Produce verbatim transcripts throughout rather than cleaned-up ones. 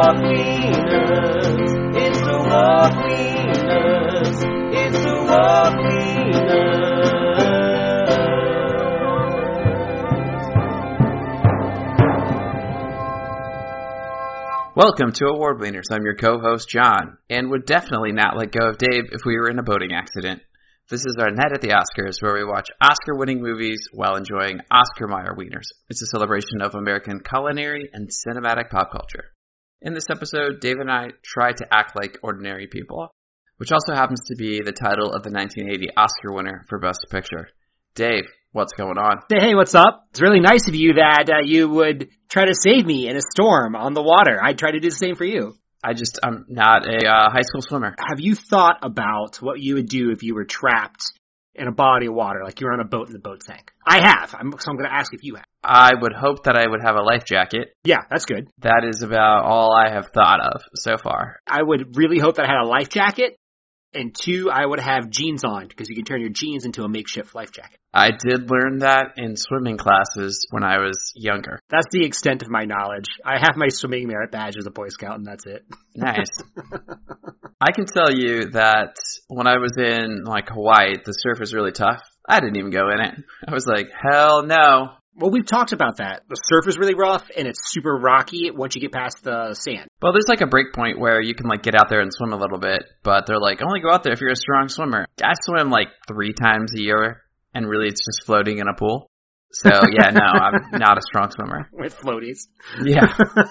Walk-Wieners. It's the Walk-Wieners. It's the Walk-Wieners. Welcome to Award Wieners. I'm your co-host, John, and would definitely not let go of Dave if we were in a boating accident. This is our Night at the Oscars, where we watch Oscar-winning movies while enjoying Oscar Mayer Wieners. It's a celebration of American culinary and cinematic pop culture. In this episode, Dave and I try to act like ordinary people, which also happens to be the title of the nineteen eighty Oscar winner for Best Picture. Dave, what's going on? Hey, what's up? It's really nice of you that uh, you would try to save me in a storm on the water. I'd try to do the same for you. I just, I'm not a uh, high school swimmer. Have you thought about what you would do if you were trapped in a body of water, like you were on a boat and the boat sank? I have, I'm, so I'm going to ask if you have. I would hope that I would have a life jacket. Yeah, that's good. That is about all I have thought of so far. I would really hope that I had a life jacket. And two, I would have jeans on, because you can turn your jeans into a makeshift life jacket. I did learn that in swimming classes when I was younger. That's the extent of my knowledge. I have my swimming merit badge as a Boy Scout, and that's it. Nice. I can tell you that when I was in, like, Hawaii, the surf was really tough. I didn't even go in it. I was like, hell no. Well, we've talked about that. The surf is really rough, and it's super rocky once you get past the sand. Well, there's like a break point where you can like get out there and swim a little bit, but they're like, only go out there if you're a strong swimmer. I swim like three times a year, and really it's just floating in a pool. So, yeah, no, I'm not a strong swimmer. With floaties. Yeah.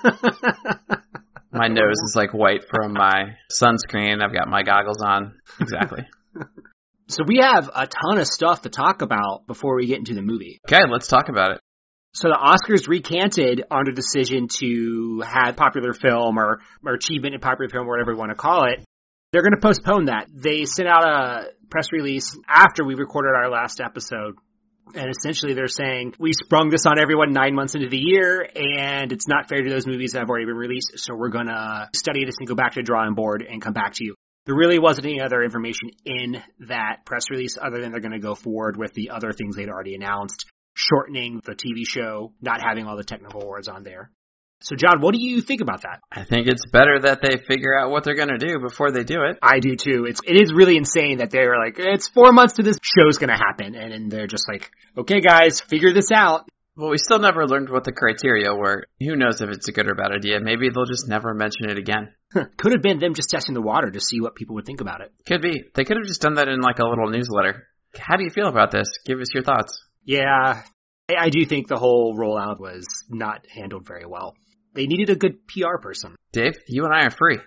My nose is like white from my sunscreen. I've got my goggles on. Exactly. So we have a ton of stuff to talk about before we get into the movie. Okay, let's talk about it. So the Oscars recanted on their decision to have popular film or, or achievement in popular film, or whatever you want to call it. They're going to postpone that. They sent out a press release after we recorded our last episode. And essentially they're saying, we sprung this on everyone nine months into the year, and it's not fair to those movies that have already been released. So we're going to study this and go back to the drawing board and come back to you. There really wasn't any other information in that press release other than they're going to go forward with the other things they'd already announced, shortening the T V show, not having all the technical awards on there. So, John, what do you think about that? I think it's better that they figure out what they're going to do before they do it. I do, too. It's, it is really insane that they're like, it's four months to this show's going to happen. And, and they're just like, okay, guys, figure this out. Well, we still never learned what the criteria were. Who knows if it's a good or bad idea. Maybe they'll just never mention it again. Could have been them just testing the water to see what people would think about it. Could be. They could have just done that in like a little newsletter. How do you feel about this? Give us your thoughts. Yeah, I do think the whole rollout was not handled very well. They needed a good P R person. Dave, you and I are free.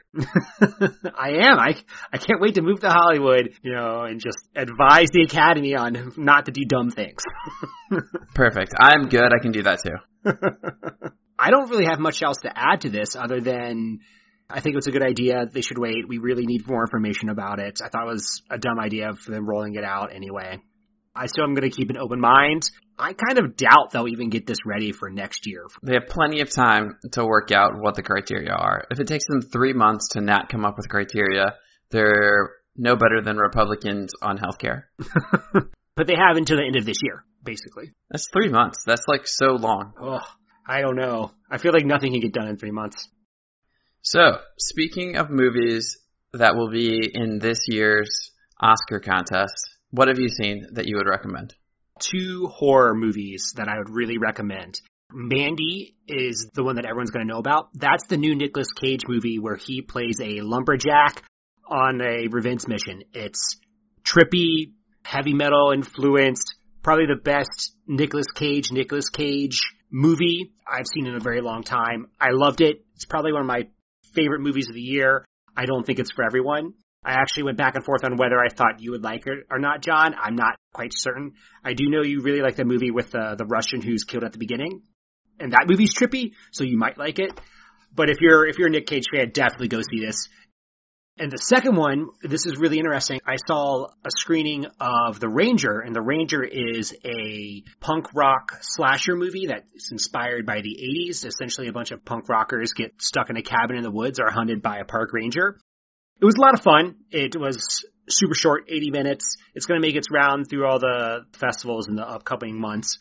I am. I I can't wait to move to Hollywood, you know, and just advise the Academy on not to do dumb things. Perfect. I'm good. I can do that too. I don't really have much else to add to this other than I think it's a good idea. They should wait. We really need more information about it. I thought it was a dumb idea for them rolling it out anyway. I still am going to keep an open mind. I kind of doubt they'll even get this ready for next year. They have plenty of time to work out what the criteria are. If it takes them three months to not come up with criteria, they're no better than Republicans on healthcare. But they have until the end of this year, basically. That's three months. That's like so long. Oh, I don't know. I feel like nothing can get done in three months. So, speaking of movies that will be in this year's Oscar contest, what have you seen that you would recommend? Two horror movies that I would really recommend. Mandy is the one that everyone's going to know about. That's the new Nicolas Cage movie where he plays a lumberjack on a revenge mission. It's trippy, heavy metal influenced, probably the best Nicolas Cage, Nicolas Cage movie I've seen in a very long time. I loved it. It's probably one of my favorite movies of the year. I don't think it's for everyone. I actually went back and forth on whether I thought you would like it or not, John. I'm not quite certain. I do know you really like the movie with uh, the Russian who's killed at the beginning. And that movie's trippy, so you might like it. But if you're if you're a Nick Cage fan, definitely go see this. And the second one, this is really interesting. I saw a screening of The Ranger, and The Ranger is a punk rock slasher movie that's inspired by the eighties. Essentially, a bunch of punk rockers get stuck in a cabin in the woods or are hunted by a park ranger. It was a lot of fun. It was super short, eighty minutes. It's going to make its round through all the festivals in the upcoming months.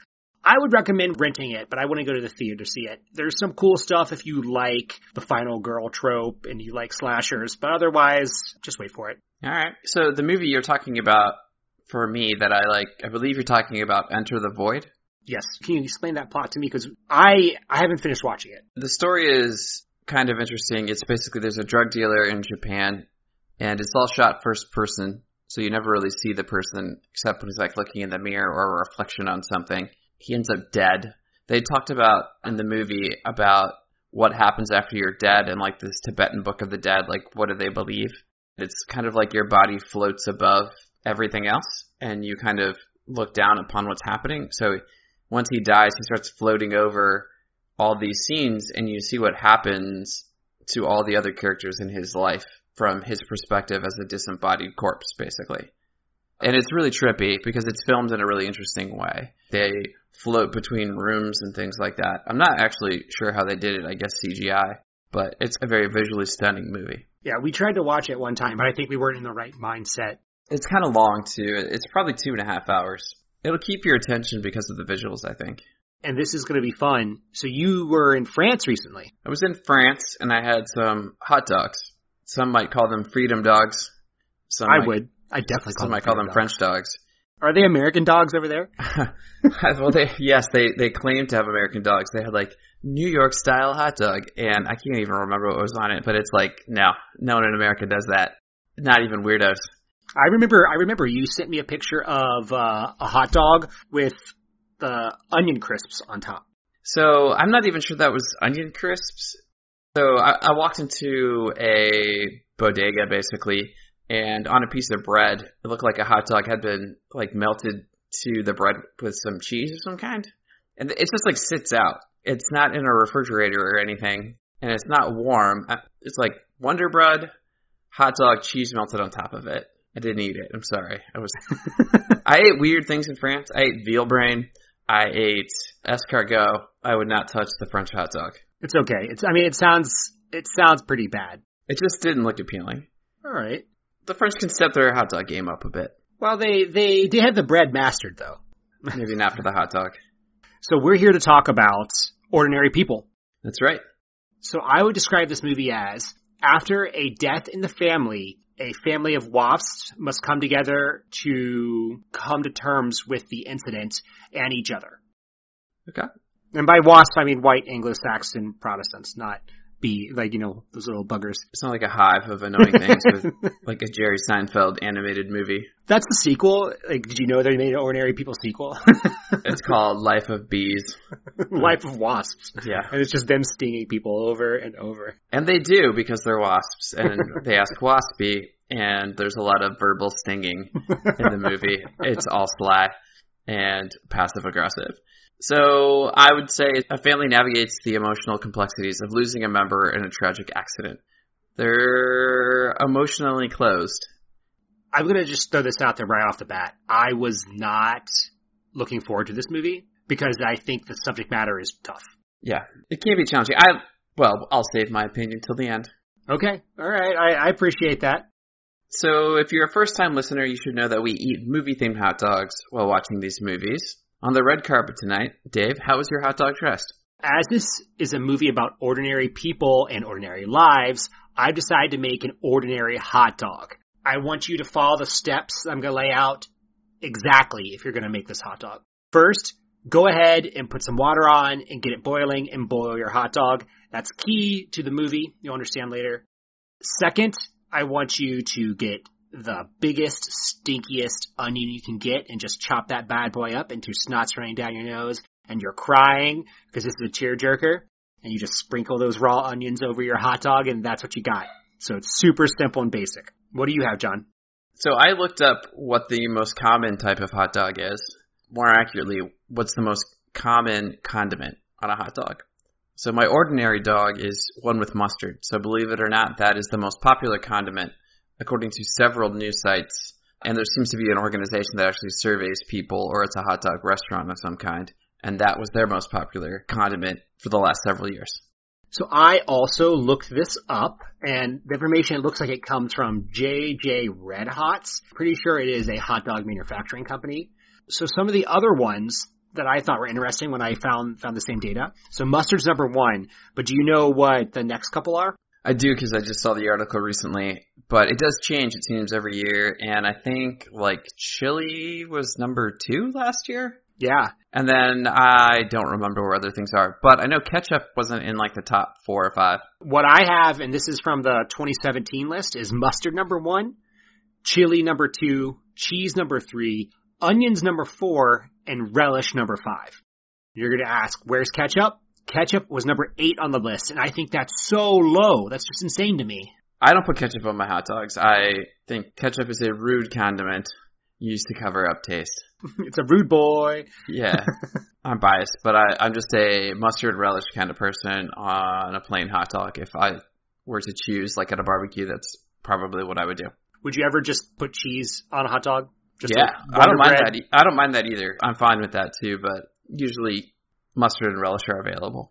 I would recommend renting it, but I wouldn't go to the theater to see it. There's some cool stuff if you like the final girl trope and you like slashers, but otherwise, just wait for it. All right. So the movie you're talking about, for me, that I like, I believe you're talking about Enter the Void? Yes. Can you explain that plot to me? Because I, I haven't finished watching it. The story is kind of interesting. It's basically there's a drug dealer in Japan, and it's all shot first person, so you never really see the person except when he's like looking in the mirror or a reflection on something. He ends up dead. They talked about in the movie about what happens after you're dead and like this Tibetan Book of the Dead, like what do they believe? It's kind of like your body floats above everything else and you kind of look down upon what's happening. So once he dies, he starts floating over all these scenes and you see what happens to all the other characters in his life from his perspective as a disembodied corpse, basically. And it's really trippy because it's filmed in a really interesting way. They float between rooms and things like that. I'm not actually sure how they did it, I guess C G I, but it's a very visually stunning movie. Yeah, we tried to watch it one time, but I think we weren't in the right mindset. It's kind of long, too. It's probably two and a half hours. It'll keep your attention because of the visuals, I think. And this is going to be fun. So you were in France recently. I was in France, and I had some hot dogs. Some might call them freedom dogs. Some I might, would. I definitely call some them might call them dogs. French dogs. Are they American dogs over there? Well, they yes, they, they claim to have American dogs. They had, like, New York-style hot dog, and I can't even remember what was on it, but it's like, no, no one in America does that. Not even weirdos. I remember I remember you sent me a picture of uh, a hot dog with the onion crisps on top. So I'm not even sure that was onion crisps. So I, I walked into a bodega, basically, and on a piece of bread, it looked like a hot dog had been like melted to the bread with some cheese of some kind. And it just like sits out. It's not in a refrigerator or anything, and it's not warm. It's like Wonder Bread, hot dog, cheese melted on top of it. I didn't eat it. I'm sorry. I was. I ate weird things in France. I ate veal brain. I ate escargot. I would not touch the French hot dog. It's okay. It's. I mean, it sounds. It sounds pretty bad. It just didn't look appealing. All right. The French can step their hot dog game up a bit. Well, they they they had the bread mastered though. Maybe not for the hot dog. So we're here to talk about Ordinary People. That's right. So I would describe this movie as after a death in the family, a family of wasps must come together to come to terms with the incident and each other. Okay. And by wasps, I mean white Anglo-Saxon Protestants, not be like, you know, those little buggers. It's not like a hive of annoying things with like a Jerry Seinfeld animated movie. That's the sequel. Like, did you know they made an Ordinary People sequel? It's called Life of Bees. Life of Wasps. Yeah. And it's just them stinging people over and over. And they do because they're wasps and they ask waspy and there's a lot of verbal stinging in the movie. It's all sly and passive aggressive. So I would say a family navigates the emotional complexities of losing a member in a tragic accident. They're emotionally closed. I'm going to just throw this out there right off the bat. I was not looking forward to this movie because I think the subject matter is tough. Yeah, it can be challenging. I Well, I'll save my opinion till the end. Okay. All right. I, I appreciate that. So if you're a first-time listener, you should know that we eat movie-themed hot dogs while watching these movies. On the red carpet tonight, Dave, how was your hot dog dressed? As this is a movie about ordinary people and ordinary lives, I've decided to make an ordinary hot dog. I want you to follow the steps I'm going to lay out exactly if you're going to make this hot dog. First, go ahead and put some water on and get it boiling and boil your hot dog. That's key to the movie. You'll understand later. Second, I want you to get the biggest, stinkiest onion you can get and just chop that bad boy up into snot's running down your nose and you're crying because this is a tearjerker and you just sprinkle those raw onions over your hot dog and that's what you got. So it's super simple and basic. What do you have, John? So I looked up what the most common type of hot dog is. More accurately, what's the most common condiment on a hot dog? So my ordinary dog is one with mustard. So believe it or not, that is the most popular condiment according to several news sites. And there seems to be an organization that actually surveys people, or it's a hot dog restaurant of some kind. And that was their most popular condiment for the last several years. So I also looked this up, and the information, it looks like it comes from J J Red Hots. Pretty sure it is a hot dog manufacturing company. So some of the other ones that I thought were interesting when I found found the same data. So mustard's number one, but do you know what the next couple are? I do, because I just saw the article recently, but it does change, it seems, every year, and I think, like, chili was number two last year? Yeah. And then I don't remember where other things are, but I know ketchup wasn't in, like, the top four or five. What I have, and this is from the twenty seventeen list, is mustard number one, chili number two, cheese number three, onions number four, and relish number five. You're going to ask, where's ketchup? Ketchup was number eight on the list, and I think that's so low. That's just insane to me. I don't put ketchup on my hot dogs. I think ketchup is a rude condiment used to cover up taste. It's a rude boy. Yeah, I'm biased, but I, I'm just a mustard relish kind of person on a plain hot dog. If I were to choose, like at a barbecue, that's probably what I would do. Would you ever just put cheese on a hot dog? Just yeah, like I don't mind bread? that. E- I don't mind that either. I'm fine with that too, but usually mustard and relish are available.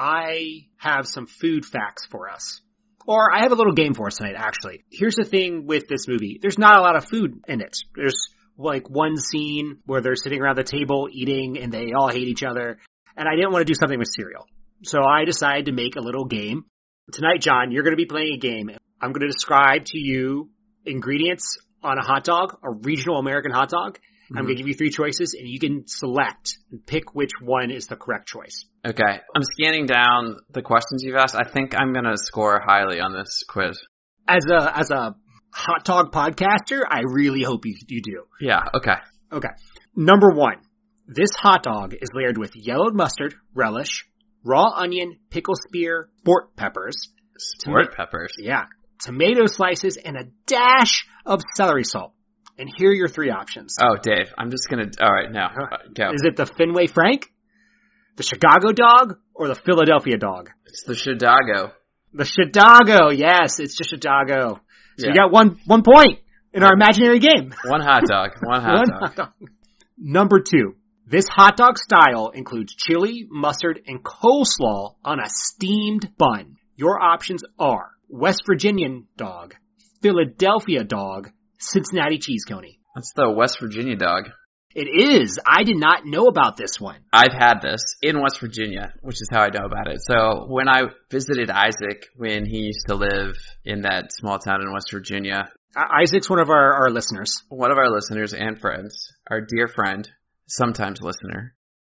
I have some food facts for us. Or I have a little game for us tonight, actually. Here's the thing with this movie. There's not a lot of food in it. There's like one scene where they're sitting around the table eating and they all hate each other. And I didn't want to do something with cereal. So I decided to make a little game. Tonight, John, you're going to be playing a game. I'm going to describe to you ingredients on a hot dog, a regional American hot dog. Mm-hmm. I'm going to give you three choices and you can select and pick which one is the correct choice. Okay. I'm scanning down the questions you've asked. I think I'm going to score highly on this quiz. As a, as a hot dog podcaster, I really hope you, you do. Yeah. Okay. Okay. Number one. This hot dog is layered with yellowed mustard, relish, raw onion, pickle spear, sport peppers. Sport toma- peppers? Yeah. Tomato slices and a dash of celery salt. And here are your three options. Oh, Dave, I'm just going to... All right, now, uh, go. Is it the Fenway Frank, the Chicago dog, or the Philadelphia dog? It's the Chicago. The Chicago, yes, it's just Chicago. So yeah. You got one one point in our imaginary game. One hot dog. One hot one dog. Hot dog. Number two. This hot dog style includes chili, mustard, and coleslaw on a steamed bun. Your options are West Virginian dog, Philadelphia dog, Cincinnati cheese coney. That's the West Virginia dog. It is. I did not know about this one. I've had this in West Virginia, which is how I know about it. So when I visited Isaac when he used to live in that small town in West Virginia. Isaac's one of our, our listeners. One of our listeners and friends, our dear friend, sometimes listener.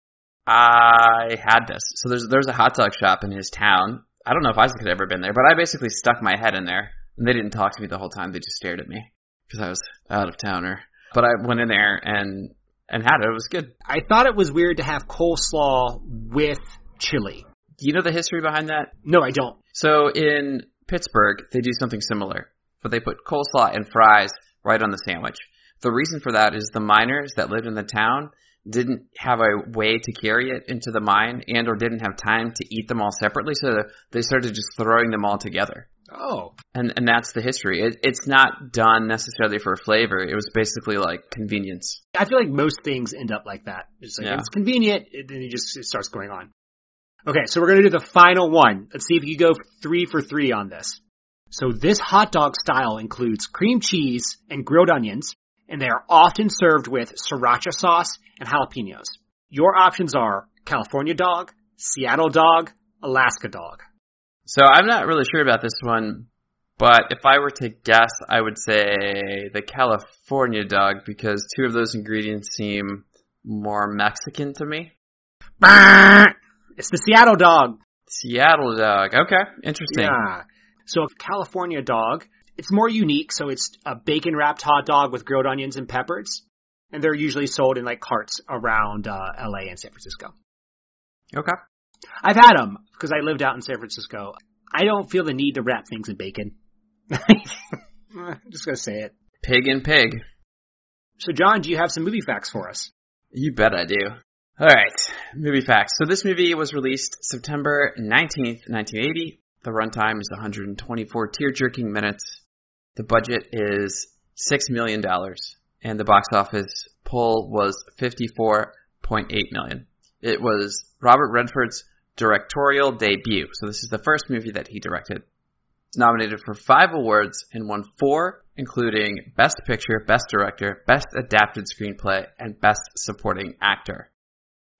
I had this. So there's there's a hot dog shop in his town. I don't know if Isaac had ever been there, but I basically stuck my head in there. And they didn't talk to me the whole time. They just stared at me because I was out of towner. But I went in there and, and had it. It was good. I thought it was weird to have coleslaw with chili. Do you know the history behind that? No, I don't. So in Pittsburgh, they do something similar. But they put coleslaw and fries right on the sandwich. The reason for that is the miners that lived in the town didn't have a way to carry it into the mine and or didn't have time to eat them all separately, so they started just throwing them all together. Oh. And and that's the history. It, it's not done necessarily for flavor. It was basically like convenience. I feel like most things end up like that. It's like, yeah. It's convenient, and then it just it starts going on. Okay, so we're going to do the final one. Let's see if you go three for three on this. So this hot dog style includes cream cheese and grilled onions, and they are often served with sriracha sauce and jalapenos. Your options are California dog, Seattle dog, Alaska dog. So I'm not really sure about this one, but if I were to guess, I would say the California dog because two of those ingredients seem more Mexican to me. It's the Seattle dog. Seattle dog. Okay, interesting. Yeah. So a California dog, it's more unique. So it's a bacon-wrapped hot dog with grilled onions and peppers. And they're usually sold in like carts around uh, L A and San Francisco. Okay. I've had them because I lived out in San Francisco. I don't feel the need to wrap things in bacon. I'm just going to say it. Pig and pig. So John, do you have some movie facts for us? You bet I do. All right, movie facts. So this movie was released September nineteenth, nineteen eighty. The runtime is one hundred twenty-four tear-jerking minutes. The budget is six million dollars. And the box office pull was fifty-four point eight million dollars. It was Robert Redford's directorial debut. So this is the first movie that he directed. It's nominated for five awards and won four, including Best Picture, Best Director, Best Adapted Screenplay, and Best Supporting Actor.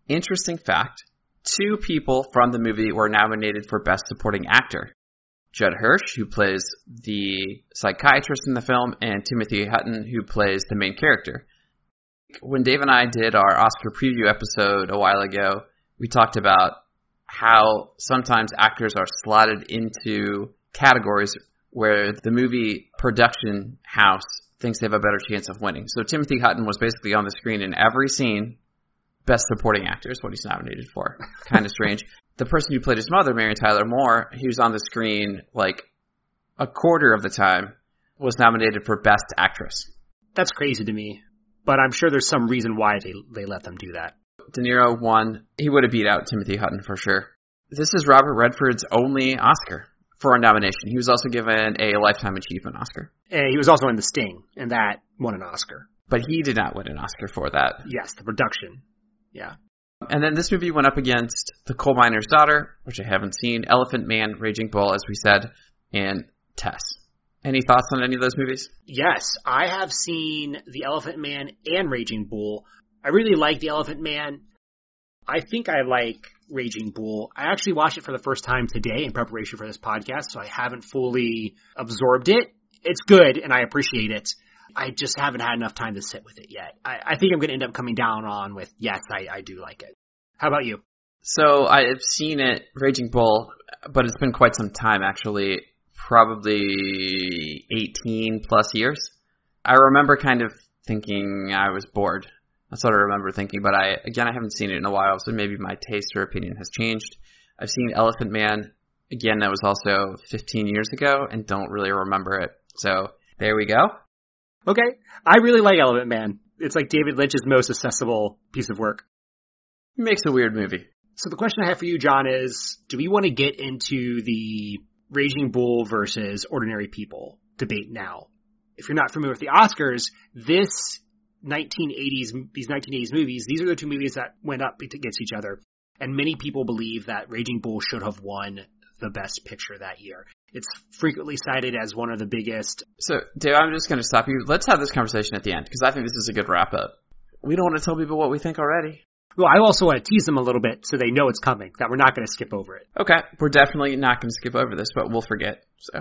Interesting fact, two people from the movie were nominated for Best Supporting Actor. Judd Hirsch, who plays the psychiatrist in the film, and Timothy Hutton, who plays the main character. When Dave and I did our Oscar preview episode a while ago, we talked about how sometimes actors are slotted into categories where the movie production house thinks they have a better chance of winning. So Timothy Hutton was basically on the screen in every scene. Best Supporting Actor is what he's nominated for. Kind of strange. The person who played his mother, Mary Tyler Moore, he was on the screen like a quarter of the time, was nominated for Best Actress. That's crazy to me, but I'm sure there's some reason why they they let them do that. De Niro won. He would have beat out Timothy Hutton for sure. This is Robert Redford's only Oscar for a nomination. He was also given a Lifetime Achievement Oscar. And he was also in The Sting, and that won an Oscar. But he did not win an Oscar for that. Yes, the production. Yeah. And then this movie went up against The Coal Miner's Daughter, which I haven't seen, Elephant Man, Raging Bull, as we said, and Tess. Any thoughts on any of those movies? Yes, I have seen The Elephant Man and Raging Bull. I really like The Elephant Man. I think I like Raging Bull. I actually watched it for the first time today in preparation for this podcast, so I haven't fully absorbed it. It's good, and I appreciate it. I just haven't had enough time to sit with it yet. I, I think I'm going to end up coming down on with, yes, I, I do like it. How about you? So I've seen it, Raging Bull, but it's been quite some time, actually. Probably eighteen plus years. I remember kind of thinking I was bored. That's what I remember thinking, but I, again, I haven't seen it in a while, so maybe my taste or opinion has changed. I've seen Elephant Man, again, that was also fifteen years ago, and don't really remember it. So there we go. Okay. I really like Elephant Man. It's like David Lynch's most accessible piece of work. It makes a weird movie. So the question I have for you, John, is do we want to get into the Raging Bull versus Ordinary People debate now? If you're not familiar with the Oscars, this nineteen eighties, these nineteen eighties movies, these are the two movies that went up against each other. And many people believe that Raging Bull should have won the Best Picture that year. It's frequently cited as one of the biggest. So, Dave, I'm just going to stop you. Let's have this conversation at the end, because I think this is a good wrap-up. We don't want to tell people what we think already. Well, I also want to tease them a little bit so they know it's coming, that we're not going to skip over it. Okay, we're definitely not going to skip over this, but we'll forget, so.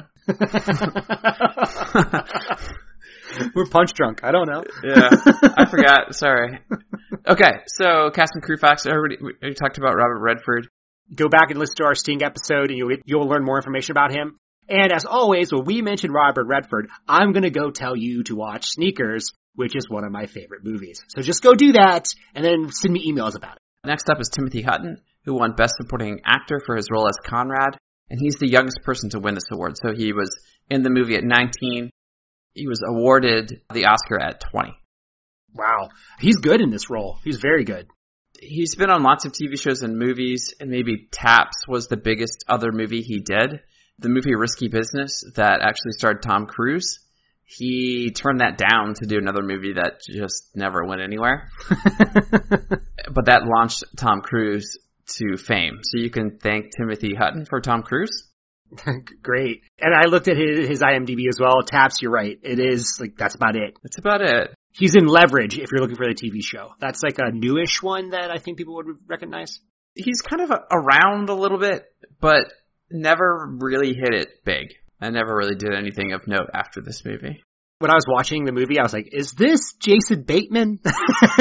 We're punch drunk. I don't know. Yeah, I forgot. Sorry. Okay, so cast and crew facts. Everybody, we talked about Robert Redford. Go back and listen to our Sting episode, and you'll you'll learn more information about him. And as always, when we mention Robert Redford, I'm going to go tell you to watch Sneakers, which is one of my favorite movies. So just go do that, and then send me emails about it. Next up is Timothy Hutton, who won Best Supporting Actor for his role as Conrad, and he's the youngest person to win this award. So he was in the movie at nineteen. He was awarded the Oscar at twenty. Wow. He's good in this role. He's very good. He's been on lots of T V shows and movies, and maybe Taps was the biggest other movie he did. The movie Risky Business that actually starred Tom Cruise. He turned that down to do another movie that just never went anywhere. But that launched Tom Cruise to fame. So you can thank Timothy Hutton for Tom Cruise. Great. And I looked at his, his IMDb as well. Taps, you're right. It is, like, that's about it. That's about it. He's in Leverage, if you're looking for the T V show. That's like a newish one that I think people would recognize. He's kind of a, around a little bit, but never really hit it big. I never really did anything of note after this movie. When I was watching the movie, I was like, is this Jason Bateman? And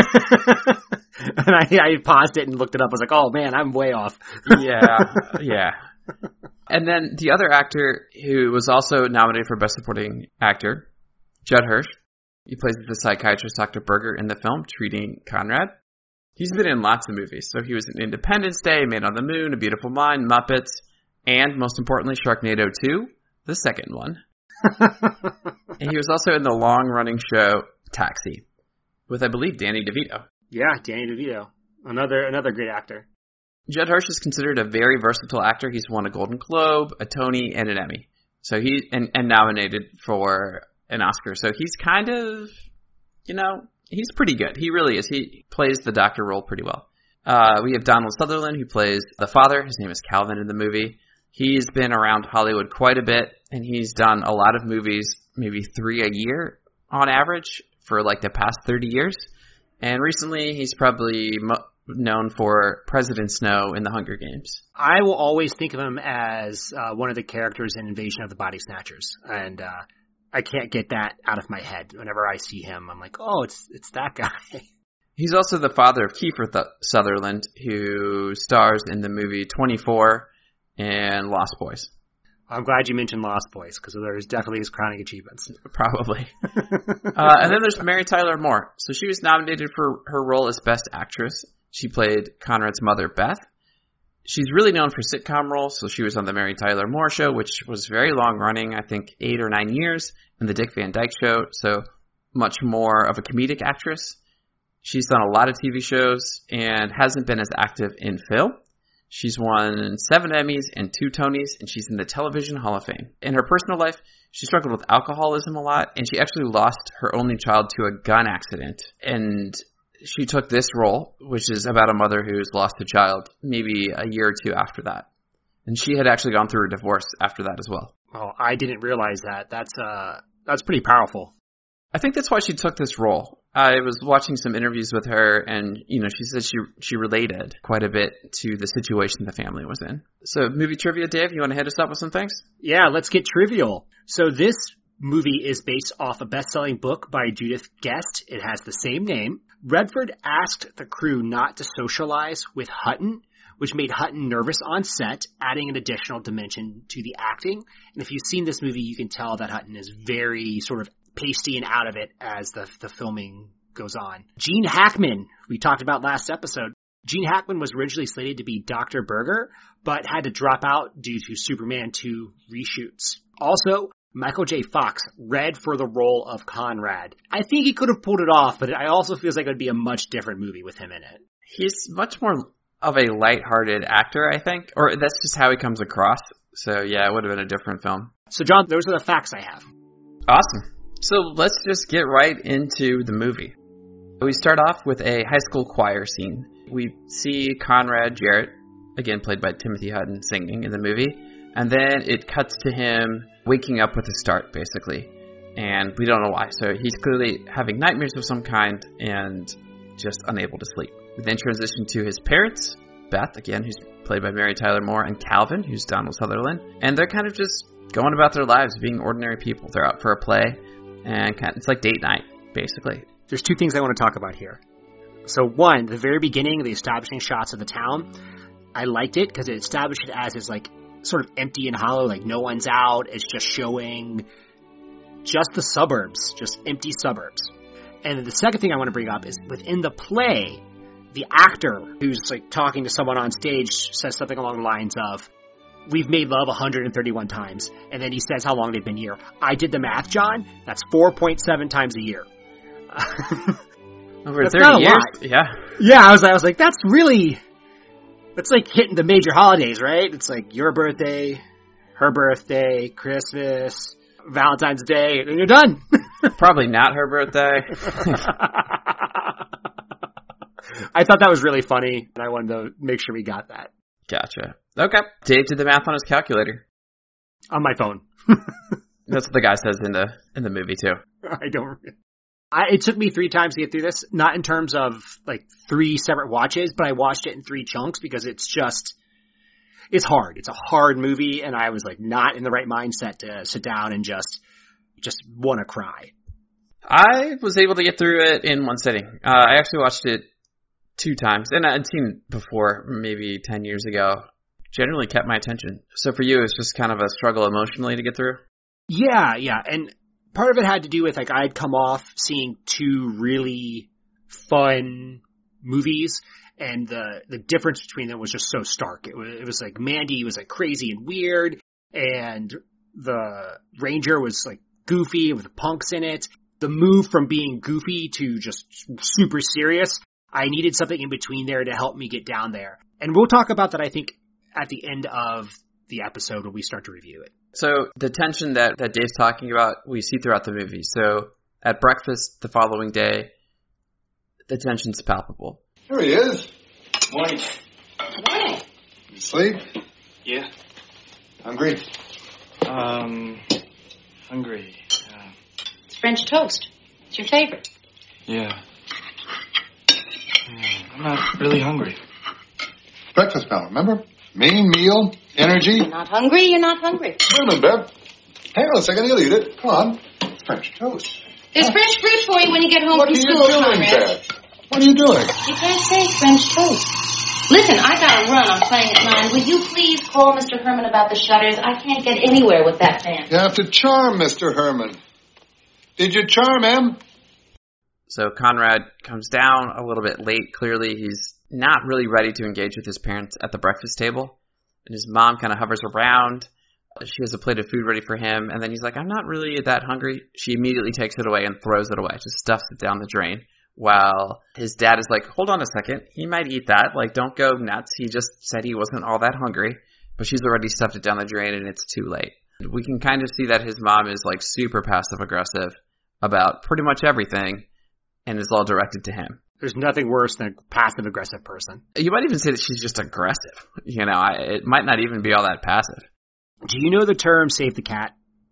I, I paused it and looked it up. I was like, oh man, I'm way off. Yeah, yeah. And then the other actor who was also nominated for Best Supporting Actor, Judd Hirsch. He plays the psychiatrist Doctor Berger in the film, treating Conrad. He's been in lots of movies. So he was in Independence Day, Man on the Moon, A Beautiful Mind, Muppets, and most importantly, Sharknado two, the second one. And he was also in the long-running show Taxi, with, I believe, Danny DeVito. Yeah, Danny DeVito. Another another great actor. Judd Hirsch is considered a very versatile actor. He's won a Golden Globe, a Tony, and an Emmy. So he and, and nominated for an Oscar. So he's kind of, you know, he's pretty good. He really is. He plays the doctor role pretty well. Uh, we have Donald Sutherland, who plays the father. His name is Calvin in the movie. He's been around Hollywood quite a bit, and he's done a lot of movies, maybe three a year on average for like the past thirty years. And recently, he's probably mo- known for President Snow in the Hunger Games. I will always think of him as uh, one of the characters in Invasion of the Body Snatchers, and uh, I can't get that out of my head. Whenever I see him, I'm like, oh, it's it's that guy. He's also the father of Kiefer Th- Sutherland, who stars in the movie twenty-four and Lost Boys. I'm glad you mentioned Lost Boys, because there's definitely his crowning achievements. Probably. uh, and then there's Mary Tyler Moore. So she was nominated for her role as Best Actress. She played Conrad's mother, Beth. She's really known for sitcom roles, so she was on the Mary Tyler Moore Show, which was very long running, I think eight or nine years, and the Dick Van Dyke Show, so much more of a comedic actress. She's done a lot of T V shows and hasn't been as active in film. She's won seven Emmys and two Tonys, and she's in the Television Hall of Fame. In her personal life, she struggled with alcoholism a lot, and she actually lost her only child to a gun accident. And she took this role, which is about a mother who's lost a child, maybe a year or two after that. And she had actually gone through a divorce after that as well. Oh, I didn't realize that. That's uh, that's pretty powerful. I think that's why she took this role. I was watching some interviews with her, and, you know, she said she she related quite a bit to the situation the family was in. So, movie trivia, Dave, you want to hit us up with some things? Yeah, let's get trivial. So this movie is based off a best-selling book by Judith Guest. It has the same name. Redford asked the crew not to socialize with Hutton, which made Hutton nervous on set, adding an additional dimension to the acting. And if you've seen this movie, you can tell that Hutton is very sort of pasty and out of it as the the filming goes on. Gene Hackman, we talked about last episode. Gene Hackman was originally slated to be Doctor Berger, but had to drop out due to Superman two reshoots. Also, Michael J. Fox read for the role of Conrad. I think he could have pulled it off, but I also feels like it would be a much different movie with him in it. He's much more of a lighthearted actor, I think, or that's just how he comes across. So yeah, it would have been a different film. So John, those are the facts I have. Awesome. So let's just get right into the movie. We start off with a high school choir scene. We see Conrad Jarrett, again played by Timothy Hutton, singing in the movie. And then it cuts to him waking up with a start, basically. And we don't know why. So he's clearly having nightmares of some kind and just unable to sleep. We then transition to his parents, Beth, again, who's played by Mary Tyler Moore, and Calvin, who's Donald Sutherland. And they're kind of just going about their lives, being ordinary people. They're out for a play. And kind of, it's like date night, basically. There's two things I want to talk about here. So one, the very beginning, the establishing shots of the town, I liked it because it established it as it's like sort of empty and hollow, like no one's out. It's just showing just the suburbs, just empty suburbs. And then the second thing I want to bring up is within the play, the actor who's like talking to someone on stage says something along the lines of, "We've made love one hundred thirty-one times." And then he says how long they've been here. I did the math, John. That's four point seven times a year. Over that's thirty not a years? lot. Yeah. Yeah, I was, I was like, that's really, that's like hitting the major holidays, right? It's like your birthday, her birthday, Christmas, Valentine's Day, and you're done. Probably not her birthday. I thought that was really funny, and I wanted to make sure we got that. Gotcha. Okay. Dave did the math on his calculator. On my phone. That's what the guy says in the in the movie, too. I don't... I, it took me three times to get through this, not in terms of like three separate watches, but I watched it in three chunks because it's just, it's hard. It's a hard movie, and I was like not in the right mindset to sit down and just, just want to cry. I was able to get through it in one sitting. Uh, I actually watched it two times, and I'd seen it before, maybe ten years ago. Generally kept my attention. So for you, it's just kind of a struggle emotionally to get through? Yeah, yeah, and part of it had to do with, like, I'd come off seeing two really fun movies, and the the difference between them was just so stark. It was, it was like Mandy was, like, crazy and weird, and the Ranger was, like, goofy with punks in it. The move from being goofy to just super serious, I needed something in between there to help me get down there. And we'll talk about that, I think, at the end of the episode when we start to review it. So the tension that, that Dave's talking about, we see throughout the movie. So at breakfast the following day, the tension's palpable. Here he is. Morning. Morning. You sleep? Yeah. Hungry? Um, hungry. Uh, It's French toast. It's your favorite. yeah. yeah. I'm I'm not really hungry. Breakfast pal, remember? Main meal, energy. You're not hungry, you're not hungry. Wait a minute, Bev. Hang on a second, you'll eat it. Come on. French toast. There's fresh fruit for you when you get home What from are you school, doing, Conrad. Bev? What are you doing? You can't say French toast. Listen, I gotta run. I'm playing at nine. Will you please call Mister Herman about the shutters? I can't get anywhere with that fan. You have to charm Mister Herman. Did you charm him? So Conrad comes down a little bit late. Clearly, he's not really ready to engage with his parents at the breakfast table. And his mom kind of hovers around. She has a plate of food ready for him. And then he's like, I'm not really that hungry. She immediately takes it away and throws it away. Just stuffs it down the drain. While his dad is like, hold on a second. He might eat that. Like, don't go nuts. He just said he wasn't all that hungry. But she's already stuffed it down the drain and it's too late. We can kind of see that his mom is like super passive aggressive about pretty much everything. And is all directed to him. There's nothing worse than a passive-aggressive person. You might even say that she's just aggressive. You know, I, it might not even be all that passive. Do you know the term save the cat?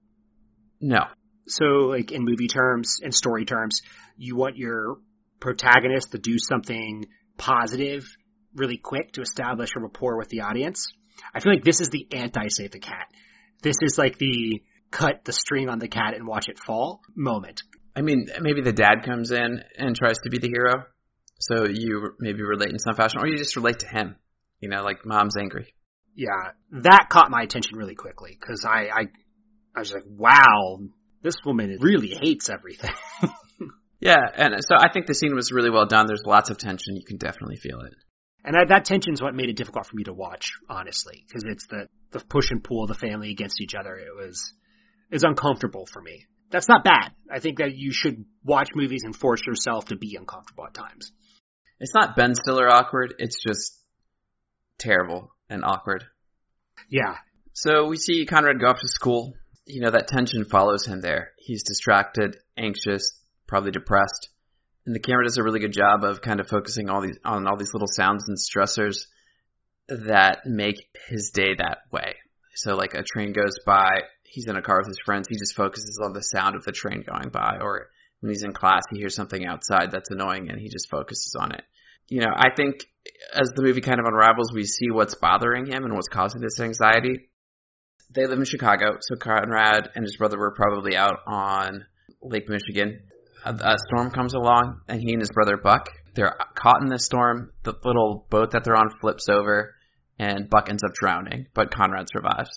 No. So, like, in movie terms and story terms, you want your protagonist to do something positive really quick to establish a rapport with the audience. I feel like this is the anti-save the cat. This is like the cut the string on the cat and watch it fall moment. I mean, maybe the dad comes in and tries to be the hero, so you maybe relate in some fashion, or you just relate to him. You know, like mom's angry. Yeah, that caught my attention really quickly, because I, I, I was like, wow, this woman really hates everything. Yeah, and so I think the scene was really well done. There's lots of tension. You can definitely feel it. And that, that tension is what made it difficult for me to watch, honestly, because it's the, the push and pull of the family against each other. It was, it was uncomfortable for me. That's not bad. I think that you should watch movies and force yourself to be uncomfortable at times. It's not Ben Stiller awkward. It's just terrible and awkward. Yeah. So we see Conrad go off to school. You know, that tension follows him there. He's distracted, anxious, probably depressed. And the camera does a really good job of kind of focusing all these on all these little sounds and stressors that make his day that way. So like a train goes by, he's in a car with his friends, he just focuses on the sound of the train going by. Or when he's in class, he hears something outside that's annoying and he just focuses on it. You know, I think as the movie kind of unravels, we see what's bothering him and what's causing this anxiety. They live in Chicago, so Conrad and his brother were probably out on Lake Michigan. A, a storm comes along and he and his brother Buck, they're caught in this storm. The little boat that they're on flips over and Buck ends up drowning, but Conrad survives.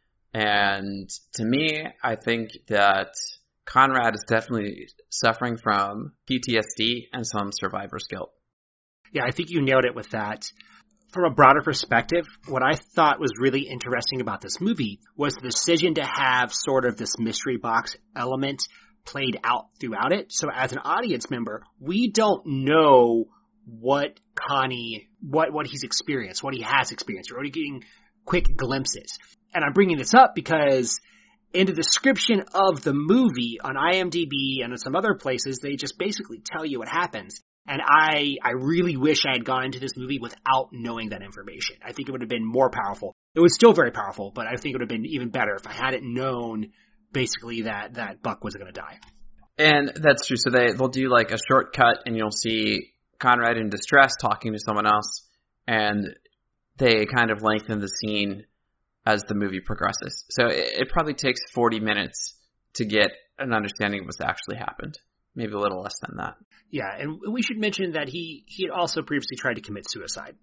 And to me, I think that Conrad is definitely suffering from P T S D and some survivor's guilt. Yeah, I think you nailed it with that. From a broader perspective, what I thought was really interesting about this movie was the decision to have sort of this mystery box element played out throughout it. So as an audience member, we don't know what Connie, what, what he's experienced, what he has experienced. We're only getting quick glimpses. And I'm bringing this up because in the description of the movie on IMDb and in some other places, they just basically tell you what happens. And I, I really wish I had gone into this movie without knowing that information. I think it would have been more powerful. It was still very powerful, but I think it would have been even better if I hadn't known basically that, that Buck was going to die. And that's true. So they, they'll do like a shortcut and you'll see Conrad in distress talking to someone else, and they kind of lengthen the scene as the movie progresses. So it, it probably takes forty minutes to get an understanding of what's actually happened. Maybe a little less than that. Yeah, and we should mention that he, he had also previously tried to commit suicide.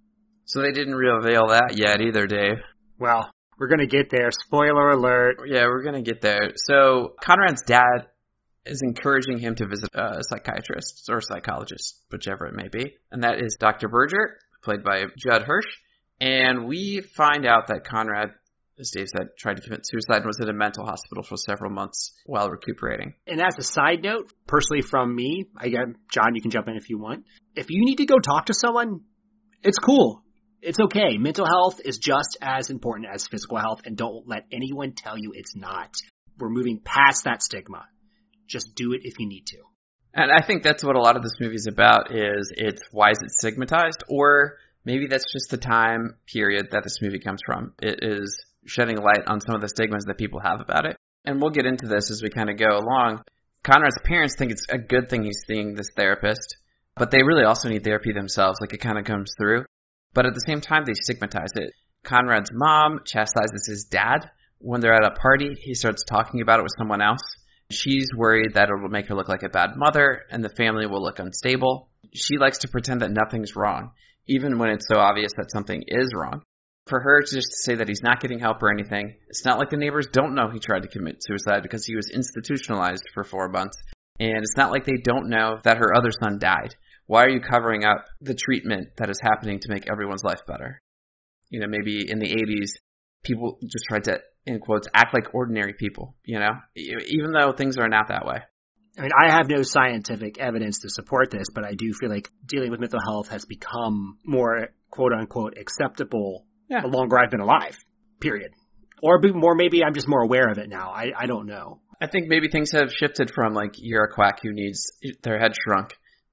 So they didn't reveal that yet either, Dave. Well, we're going to get there. Spoiler alert. Yeah, we're going to get there. So Conrad's dad is encouraging him to visit a psychiatrist or psychologist, whichever it may be. And that is Doctor Berger, played by Judd Hirsch. And we find out that Conrad, as Dave said, tried to commit suicide and was in a mental hospital for several months while recuperating. And as a side note, personally from me, I get, John, you can jump in if you want. If you need to go talk to someone, it's cool. It's okay. Mental health is just as important as physical health, and don't let anyone tell you it's not. We're moving past that stigma. Just do it if you need to. And I think that's what a lot of this movie is about, is it's why is it stigmatized? Or maybe that's just the time period that this movie comes from. It is shedding light on some of the stigmas that people have about it. And we'll get into this as we kind of go along. Conrad's parents think it's a good thing he's seeing this therapist but they really also need therapy themselves. Like, it kind of comes through. But at the same time, they stigmatize it. Conrad's mom chastises his dad. When they're at a party, he starts talking about it with someone else. She's worried that it will make her look like a bad mother and the family will look unstable. She likes to pretend that nothing's wrong, even when it's so obvious that something is wrong. For her to just say that he's not getting help or anything, it's not like the neighbors don't know he tried to commit suicide because he was institutionalized for four months. And it's not like they don't know that her other son died. Why are you covering up the treatment that is happening to make everyone's life better? You know, maybe in the eighties, people just tried to, in quotes, act like ordinary people, you know, even though things are not that way. I mean, I have no scientific evidence to support this, but I do feel like dealing with mental health has become more, quote unquote, acceptable yeah. the longer I've been alive, period. Or more, maybe I'm just more aware of it now. I, I don't know. I think maybe things have shifted from like, you're a quack who needs their head shrunk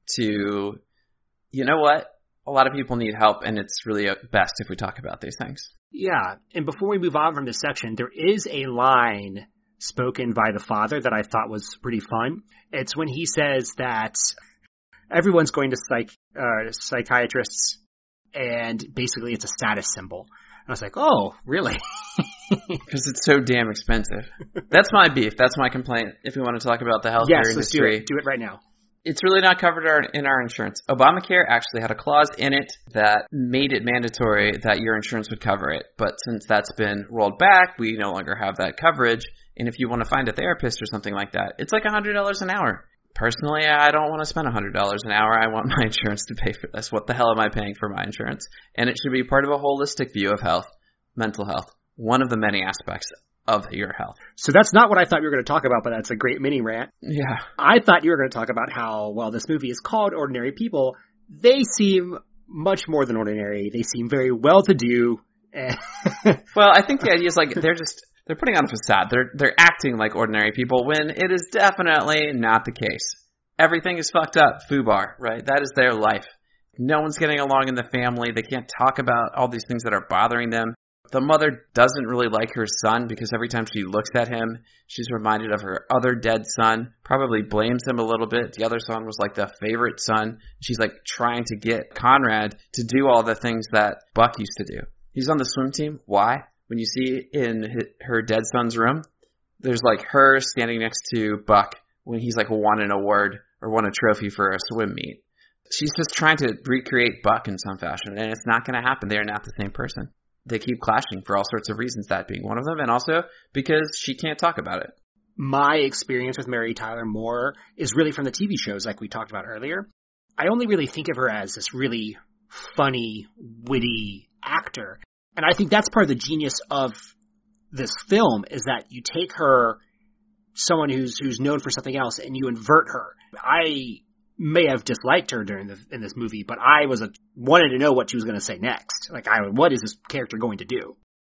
to, you know what? A lot of people need help, and it's really best if we talk about these things. Yeah. And before we move on from this section, there is a line spoken by the father that I thought was pretty fun. It's when he says that everyone's going to psych, uh, psychiatrists, and basically it's a status symbol. And I was like, oh, really? Because it's so damn expensive. That's my beef. That's my complaint. If we want to talk about the healthcare yes, industry. Let's do it. Do it right now. It's really not covered in our insurance. Obamacare actually had a clause in it that made it mandatory that your insurance would cover it. But since that's been rolled back, we no longer have that coverage. And if you want to find a therapist or something like that, it's like one hundred dollars an hour. Personally, I don't want to spend one hundred dollars an hour. I want my insurance to pay for this. What the hell am I paying for my insurance? And it should be part of a holistic view of health, mental health, one of the many aspects of your health. So that's not what I thought we were going to talk about, but that's a great mini rant. Yeah. I thought you were going to talk about how, while this movie is called Ordinary People, they seem much more than ordinary. They seem very well-to-do. Well, I think the idea is like they're just, they're putting on a facade. They're, they're acting like ordinary people when it is definitely not the case. Everything is fucked up. FUBAR, right? That is their life. No one's getting along in the family. They can't talk about all these things that are bothering them. The mother doesn't really like her son because every time she looks at him, she's reminded of her other dead son, probably blames him a little bit. The other son was like the favorite son. She's like trying to get Conrad to do all the things that Buck used to do. He's on the swim team. Why? When you see in her dead son's room, there's like her standing next to Buck when he's like won an award or won a trophy for a swim meet. She's just trying to recreate Buck in some fashion, and it's not going to happen. They are not the same person. They keep clashing for all sorts of reasons, that being one of them, and also because she can't talk about it. My experience with Mary Tyler Moore is really from the T V shows like we talked about earlier. I only really think of her as this really funny, witty actor. And I think that's part of the genius of this film is that you take her, someone who's who's known for something else, and you invert her. I may have disliked her during the, in this movie, but I was a, wanted to know what she was going to say next. Like, I, what is this character going to do?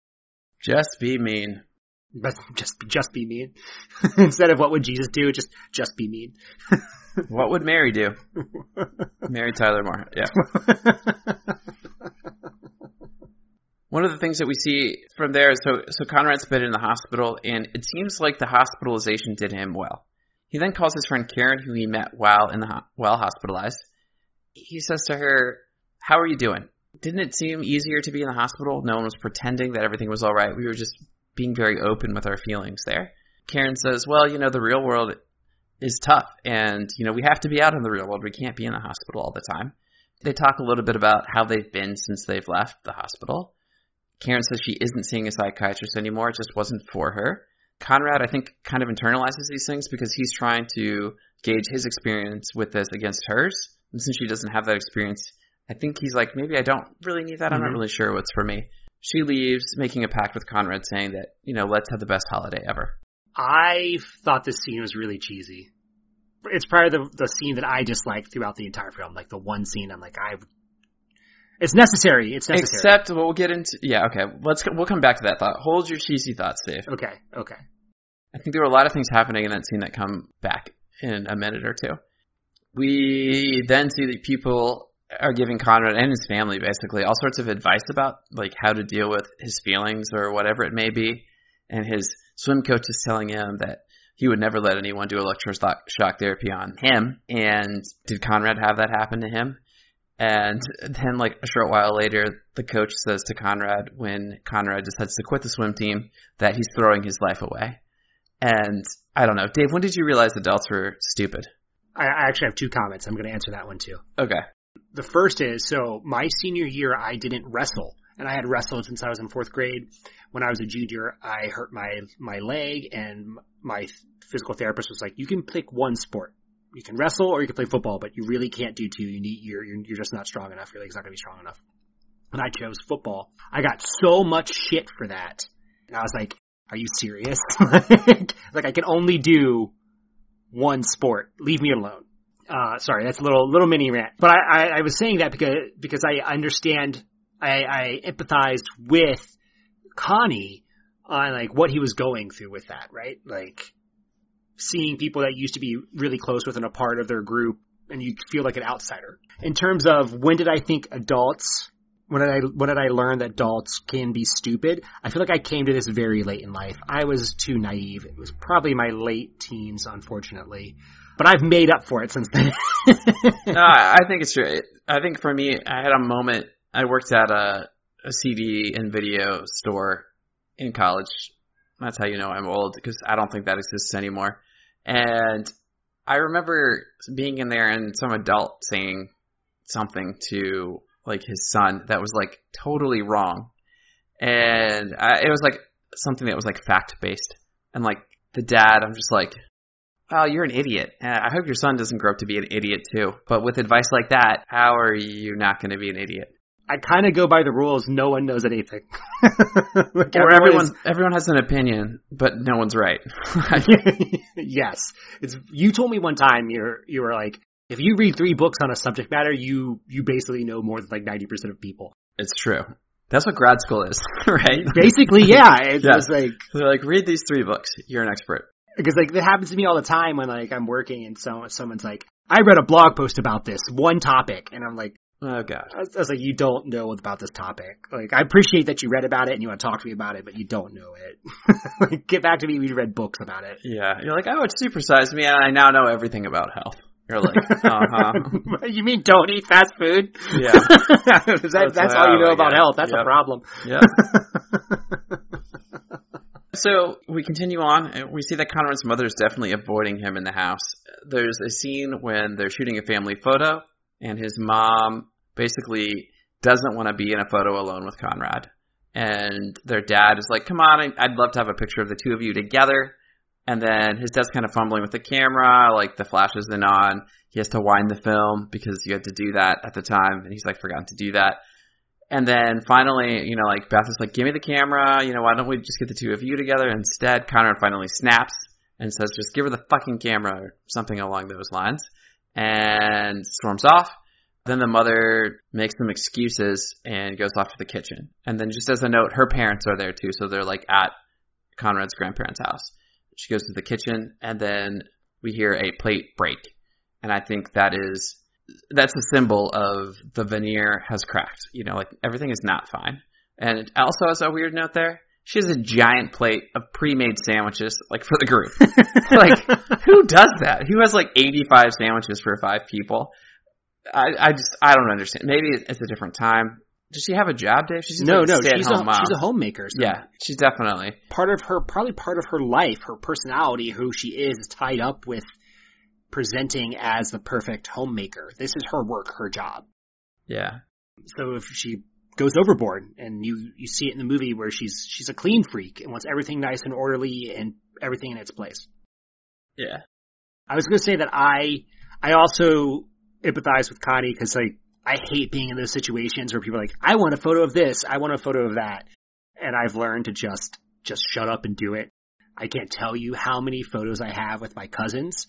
Just be mean. But just, just be mean. Instead of what would Jesus do, just, just be mean. What would Mary do? Mary Tyler Moore. Yeah. One of the things that we see from there is, so, so Conrad's been in the hospital, and it seems like the hospitalization did him well. He then calls his friend Karen, who he met while in the ho- while hospitalized. He says to her, "How are you doing? Didn't it seem easier to be in the hospital? No one was pretending that everything was all right. We were just being very open with our feelings there." Karen says, "Well, you know, the real world is tough, and, you know, we have to be out in the real world. We can't be in the hospital all the time." They talk a little bit about how they've been since they've left the hospital. Karen says she isn't seeing a psychiatrist anymore. It just wasn't for her. Conrad, I think, kind of internalizes these things because he's trying to gauge his experience with this against hers. And since she doesn't have that experience, I think he's like, maybe I don't really need that. Mm-hmm. I'm not really sure what's for me. She leaves, making a pact with Conrad saying that, you know, let's have the best holiday ever. I thought this scene was really cheesy. It's probably the, the scene that I disliked throughout the entire film. Like the one scene I'm like, I It's necessary. It's necessary. Except we'll get into, yeah, okay. Let's, we'll come back to that thought. Hold your cheesy thoughts, Dave. Okay, okay. I think there were a lot of things happening in that scene that come back in a minute or two. We then see that people are giving Conrad and his family basically all sorts of advice about like how to deal with his feelings or whatever it may be. And his swim coach is telling him that he would never let anyone do electroshock therapy on him. And did Conrad have that happen to him? And then, like, a short while later, the coach says to Conrad, when Conrad decides to quit the swim team, that he's throwing his life away. And I don't know. Dave, when did you realize adults were stupid? I, I actually have two comments. I'm going to answer that one, too. Okay. The first is, so my senior year, I didn't wrestle. And I had wrestled since I was in fourth grade. When I was a junior, I hurt my, my leg, and my physical therapist was like, you can pick one sport. You can wrestle or you can play football, but you really can't do two. You need, you're, you're, you're just not strong enough. Your leg's not going to be strong enough. And I chose football. I got so much shit for that. And I was like, are you serious? Like, I can only do one sport. Leave me alone. Uh, sorry, that's a little, little mini rant. But I, I, I was saying that because, because I understand, I, I empathized with Connie on like what he was going through with that, right? Like, seeing people that used to be really close with and a part of their group, and you feel like an outsider. In terms of when did I think adults, when did I, when did I learn that adults can be stupid? I feel like I came to this very late in life. I was too naive. It was probably my late teens, unfortunately. But I've made up for it since then. No, I think it's true. I think for me, I had a moment, I worked at a, a C D and video store in college. That's how you know I'm old, because I don't think that exists anymore. And I remember being in there and some adult saying something to like his son that was like totally wrong. And I, it was like something that was like fact based. And like the dad, I'm just like, oh, you're an idiot. And I hope your son doesn't grow up to be an idiot too. But with advice like that, how are you not going to be an idiot? I kind of go by the rules. No one knows anything. Like or everyone, everyone has an opinion, but no one's right. Yes. It's, you told me one time you're, you were like, if you read three books on a subject matter, you, you basically know more than like ninety percent of people. It's true. That's what grad school is, right? Basically, yeah. It's yeah. just like, they're like, read these three books. You're an expert. Because like that happens to me all the time when like I'm working and so someone's like, I read a blog post about this one topic, and I'm like, oh god. I was, I was like, you don't know about this topic. Like, I appreciate that you read about it and you want to talk to me about it, but you don't know it. Like, get back to me when you read books about it. Yeah, you're like, oh, it supersized me, and I now know everything about health. You're like, uh-huh. You mean don't eat fast food? Yeah. that, that's that's that's like, all you know oh, about yeah. health. That's yep. a problem. Yeah. So we continue on, and we see that Conrad's mother is definitely avoiding him in the house. There's a scene when they're shooting a family photo, and his mom basically doesn't want to be in a photo alone with Conrad. And their dad is like, come on, I'd love to have a picture of the two of you together. And then his dad's kind of fumbling with the camera, like the flash isn't on. He has to wind the film because you had to do that at the time, and he's like forgotten to do that. And then finally, you know, like Beth is like, give me the camera, you know, why don't we just get the two of you together? Instead, Conrad finally snaps and says, just give her the fucking camera, or something along those lines, and storms off. Then the mother makes some excuses and goes off to the kitchen. And then just as a note, her parents are there too, so they're like at Conrad's grandparents' house. She goes to the kitchen, and then we hear a plate break. And I think that is... that's a symbol of the veneer has cracked. You know, like everything is not fine. And it also has a weird note there. She has a giant plate of pre-made sandwiches, like for the group. Like, who does that? Who has like eighty-five sandwiches for five people? I, I just, I don't understand. Maybe it's a different time. Does she have a job, Dave? She's no, like no, a she's a, mom. she's a homemaker. So yeah, she's definitely. Part of her, probably part of her life, her personality, who she is, is tied up with presenting as the perfect homemaker. This is her work, her job. Yeah. So if she goes overboard, and you, you see it in the movie where she's she's a clean freak and wants everything nice and orderly and everything in its place. Yeah. I was going to say that I I also empathize with Connie because like I hate being in those situations where people are like, I want a photo of this, I want a photo of that, and I've learned to just just shut up and do it. I can't tell you how many photos I have with my cousins.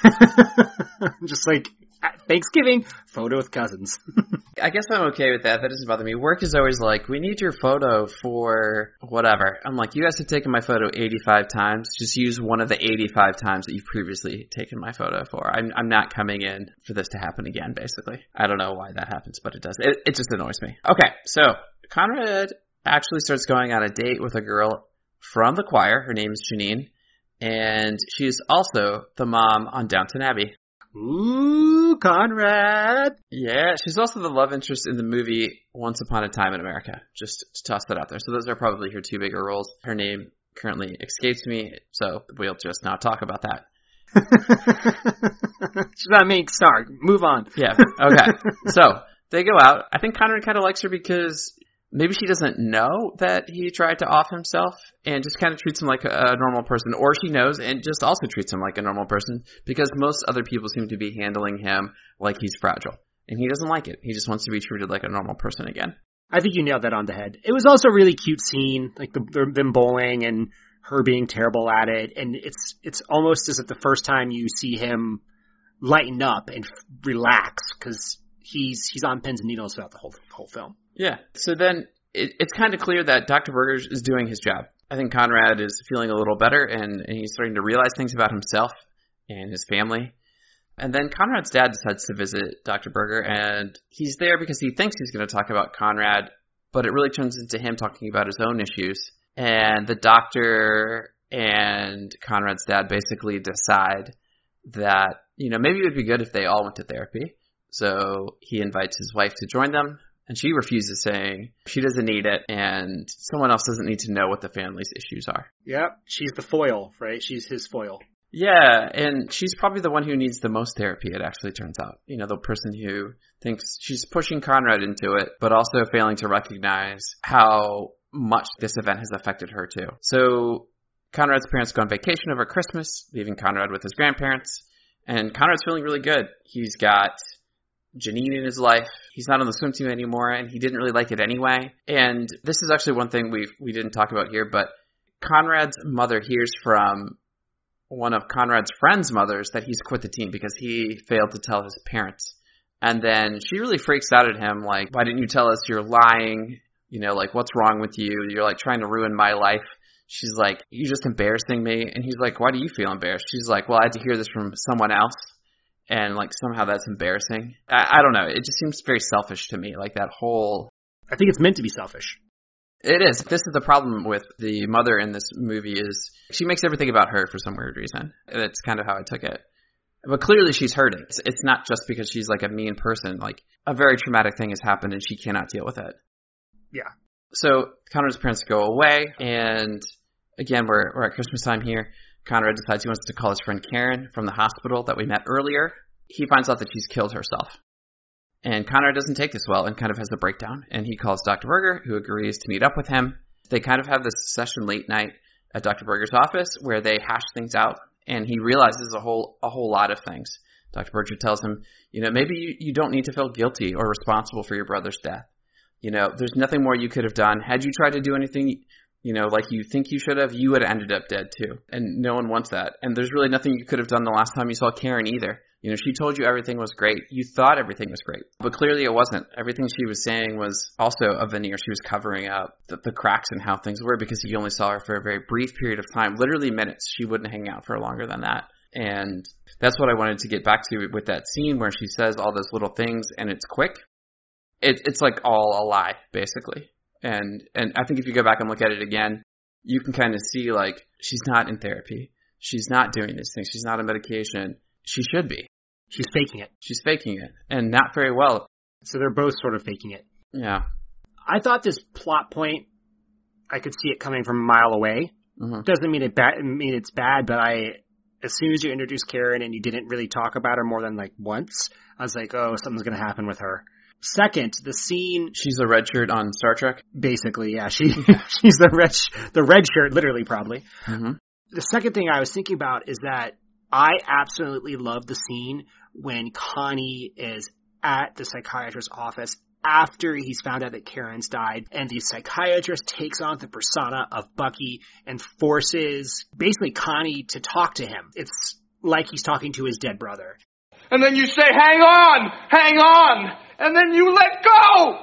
Just like at Thanksgiving, photo with cousins. I guess I'm okay with that. That doesn't bother me. Work is always like, we need your photo for whatever. I'm like, you guys have taken my photo eighty-five times. Just use one of the eighty-five times that you've previously taken my photo for. I'm I'm not coming in for this to happen again, basically. I don't know why that happens, but it does. It, it just annoys me. Okay, so Conrad actually starts going on a date with a girl from the choir. Her name is Janine. And she is also the mom on Downton Abbey. Ooh, Conrad. Yeah, she's also the love interest in the movie Once Upon a Time in America. Just to toss that out there. So those are probably her two bigger roles. Her name currently escapes me, so we'll just not talk about that. She's not a main star. Move on. Yeah, okay. So they go out. I think Conrad kind of likes her because maybe she doesn't know that he tried to off himself and just kind of treats him like a, a normal person. Or she knows and just also treats him like a normal person because most other people seem to be handling him like he's fragile. And he doesn't like it. He just wants to be treated like a normal person again. I think you nailed that on the head. It was also a really cute scene, like the, the, them bowling and her being terrible at it. And it's it's almost as if the first time you see him lighten up and f- relax because he's he's on pins and needles throughout the whole whole film. Yeah. So then it, it's kind of clear that Doctor Berger is doing his job. I think Conrad is feeling a little better and, and he's starting to realize things about himself and his family. And then Conrad's dad decides to visit Doctor Berger, and he's there because he thinks he's going to talk about Conrad, but it really turns into him talking about his own issues. And the doctor and Conrad's dad basically decide that, you know, maybe it would be good if they all went to therapy. So he invites his wife to join them, and she refuses, saying she doesn't need it, and someone else doesn't need to know what the family's issues are. Yep, she's the foil, right? She's his foil. Yeah, and she's probably the one who needs the most therapy, it actually turns out. You know, the person who thinks she's pushing Conrad into it, but also failing to recognize how much this event has affected her too. So Conrad's parents go on vacation over Christmas, leaving Conrad with his grandparents, and Conrad's feeling really good. He's got Janine in his life. He's not on the swim team anymore, and he didn't really like it anyway. And this is actually one thing we we didn't talk about here, but Conrad's mother hears from one of Conrad's friend's mothers that he's quit the team because he failed to tell his parents. And then she really freaks out at him, like, why didn't you tell us? You're lying. You know, like, what's wrong with you? You're, like, trying to ruin my life. She's like, you're just embarrassing me. And he's like, why do you feel embarrassed? She's like, well, I had to hear this from someone else. And, like, somehow that's embarrassing. I, I don't know. It just seems very selfish to me, like that whole... I think it's meant to be selfish. It is. This is the problem with the mother in this movie is she makes everything about her for some weird reason. That's kind of how I took it. But clearly she's hurting. It's, it's not just because she's like a mean person. Like a very traumatic thing has happened and she cannot deal with it. Yeah. So Conrad's parents go away, and again, we're, we're at Christmas time here. Conrad decides he wants to call his friend Karen from the hospital that we met earlier. He finds out that she's killed herself. And Conrad doesn't take this well and kind of has a breakdown. And he calls Doctor Berger, who agrees to meet up with him. They kind of have this session late night at Doctor Berger's office where they hash things out. And he realizes a whole a whole lot of things. Doctor Berger tells him, you know, maybe you, you don't need to feel guilty or responsible for your brother's death. You know, there's nothing more you could have done. Had you tried to do anything, you know, like you think you should have, you would have ended up dead too. And no one wants that. And there's really nothing you could have done the last time you saw Karen either. You know, she told you everything was great. You thought everything was great. But clearly it wasn't. Everything she was saying was also a veneer. She was covering up the, the cracks in how things were because he only saw her for a very brief period of time, literally minutes. She wouldn't hang out for longer than that. And that's what I wanted to get back to with that scene where she says all those little things and it's quick. It, it's like all a lie, basically. And and I think if you go back and look at it again, you can kind of see like she's not in therapy. She's not doing these things. She's not on medication. She should be. She's faking it. She's faking it, and not very well. So they're both sort of faking it. Yeah. I thought this plot point, I could see it coming from a mile away. Mm-hmm. Doesn't mean it bad, mean it's bad, but I, as soon as you introduced Karen and you didn't really talk about her more than like once, I was like, oh, something's going to happen with her. Second, the scene. She's a red shirt on Star Trek. Basically, yeah. She she's the red the red shirt, literally, probably. Mm-hmm. The second thing I was thinking about is that I absolutely love the scene when Connie is at the psychiatrist's office after he's found out that Karen's died, and the psychiatrist takes on the persona of Bucky and forces basically Connie to talk to him. It's like he's talking to his dead brother. And then you say, hang on, hang on, and then you let go.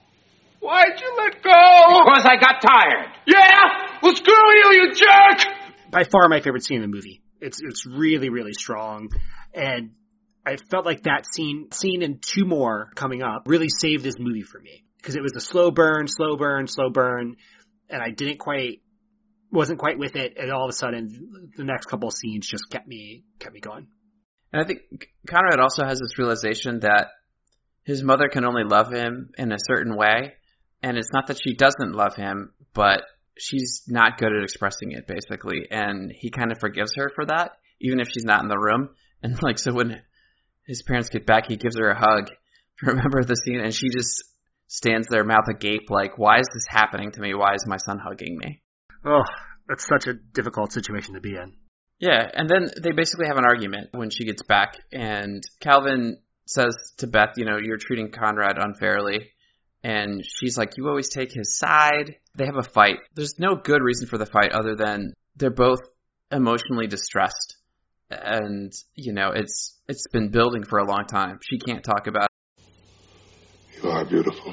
Why'd you let go? Because I got tired. Yeah? Well, screw you, you jerk! By far my favorite scene in the movie. It's it's really, really strong. And I felt like that scene, scene and two more coming up really saved this movie for me. Because it was a slow burn, slow burn, slow burn. And I didn't quite, wasn't quite with it, and all of a sudden the next couple of scenes just kept me kept me going. And I think Conrad also has this realization that his mother can only love him in a certain way, and it's not that she doesn't love him, but she's not good at expressing it, basically, and he kind of forgives her for that, even if she's not in the room. And like, so when his parents get back, he gives her a hug. Remember the scene? And she just stands there, mouth agape, like, why is this happening to me? Why is my son hugging me? Oh, that's such a difficult situation to be in. Yeah, and then they basically have an argument when she gets back, and Calvin says to Beth, you know, you're treating Conrad unfairly, and she's like, you always take his side. They have a fight. There's no good reason for the fight other than they're both emotionally distressed, and, you know, it's it's been building for a long time. She can't talk about it. You are beautiful.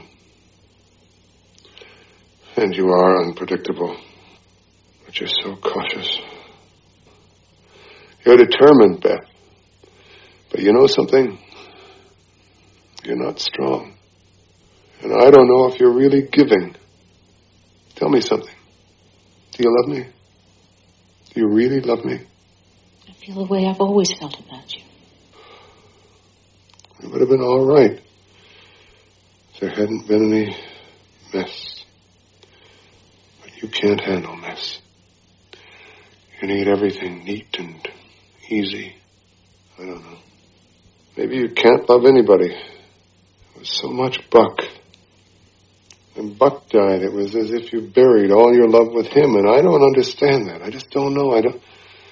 And you are unpredictable. But you're so cautious. You're determined, Beth. But you know something? You're not strong. And I don't know if you're really giving. Tell me something. Do you love me? Do you really love me? I feel the way I've always felt about you. It would have been all right if there hadn't been any mess. But you can't handle mess. You need everything neat and easy. I don't know. Maybe you can't love anybody. It was so much Buck. When Buck died, it was as if you buried all your love with him, and I don't understand that. I just don't know. I don't...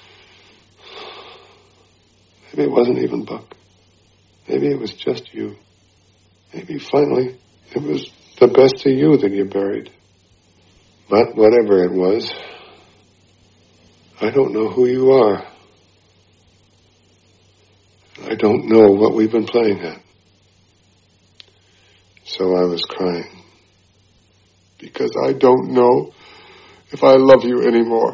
Maybe it wasn't even Buck. Maybe it was just you. Maybe finally it was the best of you that you buried. But whatever it was, I don't know who you are. I don't know what we've been playing at. So I was crying. Because I don't know if I love you anymore.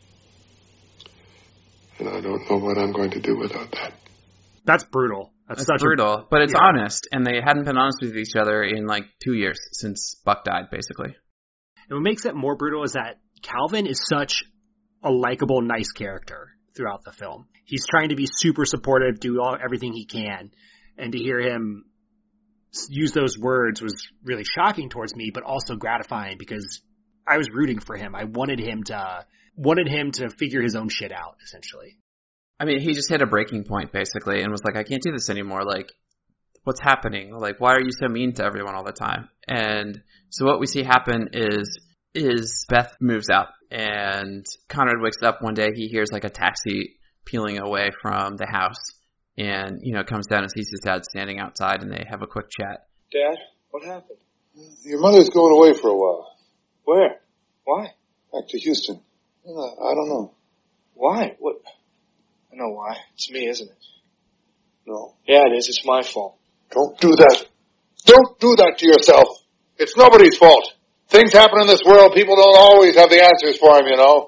And I don't know what I'm going to do without that. That's brutal. That's, That's such brutal, a, but it's yeah. honest, and they hadn't been honest with each other in like two years since Buck died, basically. And what makes it more brutal is that Calvin is such a likable, nice character throughout the film. He's trying to be super supportive, do all, everything he can, and to hear him use those words was really shocking towards me, but also gratifying because I was rooting for him. I wanted him to wanted him to figure his own shit out, essentially. I mean, he just hit a breaking point, basically, and was like, I can't do this anymore. Like, what's happening? Like, why are you so mean to everyone all the time? And so what we see happen is, is Beth moves out, and Conrad wakes up one day. He hears, like, a taxi peeling away from the house, and, you know, comes down and sees his dad standing outside, and they have a quick chat. Dad, what happened? Your mother's going away for a while. Where? Why? Back to Houston. I don't know. Why? What? I know why. It's me, isn't it? No. Yeah, it is. It's my fault. Don't do that. Don't do that to yourself. It's nobody's fault. Things happen in this world. People don't always have the answers for them, you know.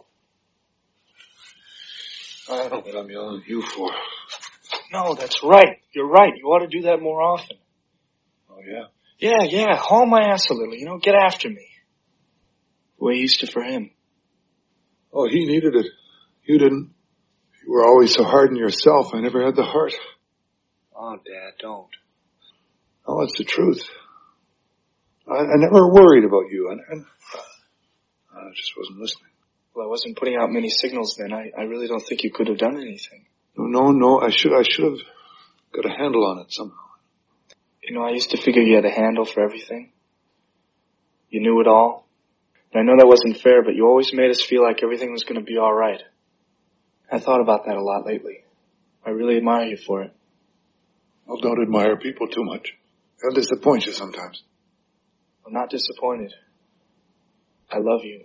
I don't know what I'm yelling at you for. No, that's right. You're right. You ought to do that more often. Oh, yeah? Yeah, yeah. Haul my ass a little, you know. Get after me. The way you used to for him. Oh, he needed it. You didn't. You were always so hard on yourself. I never had the heart. Oh, Dad, don't. Oh, it's the truth. I, I never worried about you, and, and I just wasn't listening. Well, I wasn't putting out many signals then. I, I really don't think you could have done anything. No, no, no. I should, I should have got a handle on it somehow. You know, I used to figure you had a handle for everything. You knew it all. And I know that wasn't fair, but you always made us feel like everything was going to be all right. I thought about that a lot lately. I really admire you for it. Well, don't admire people too much. They'll disappoint you sometimes. I'm not disappointed. I love you.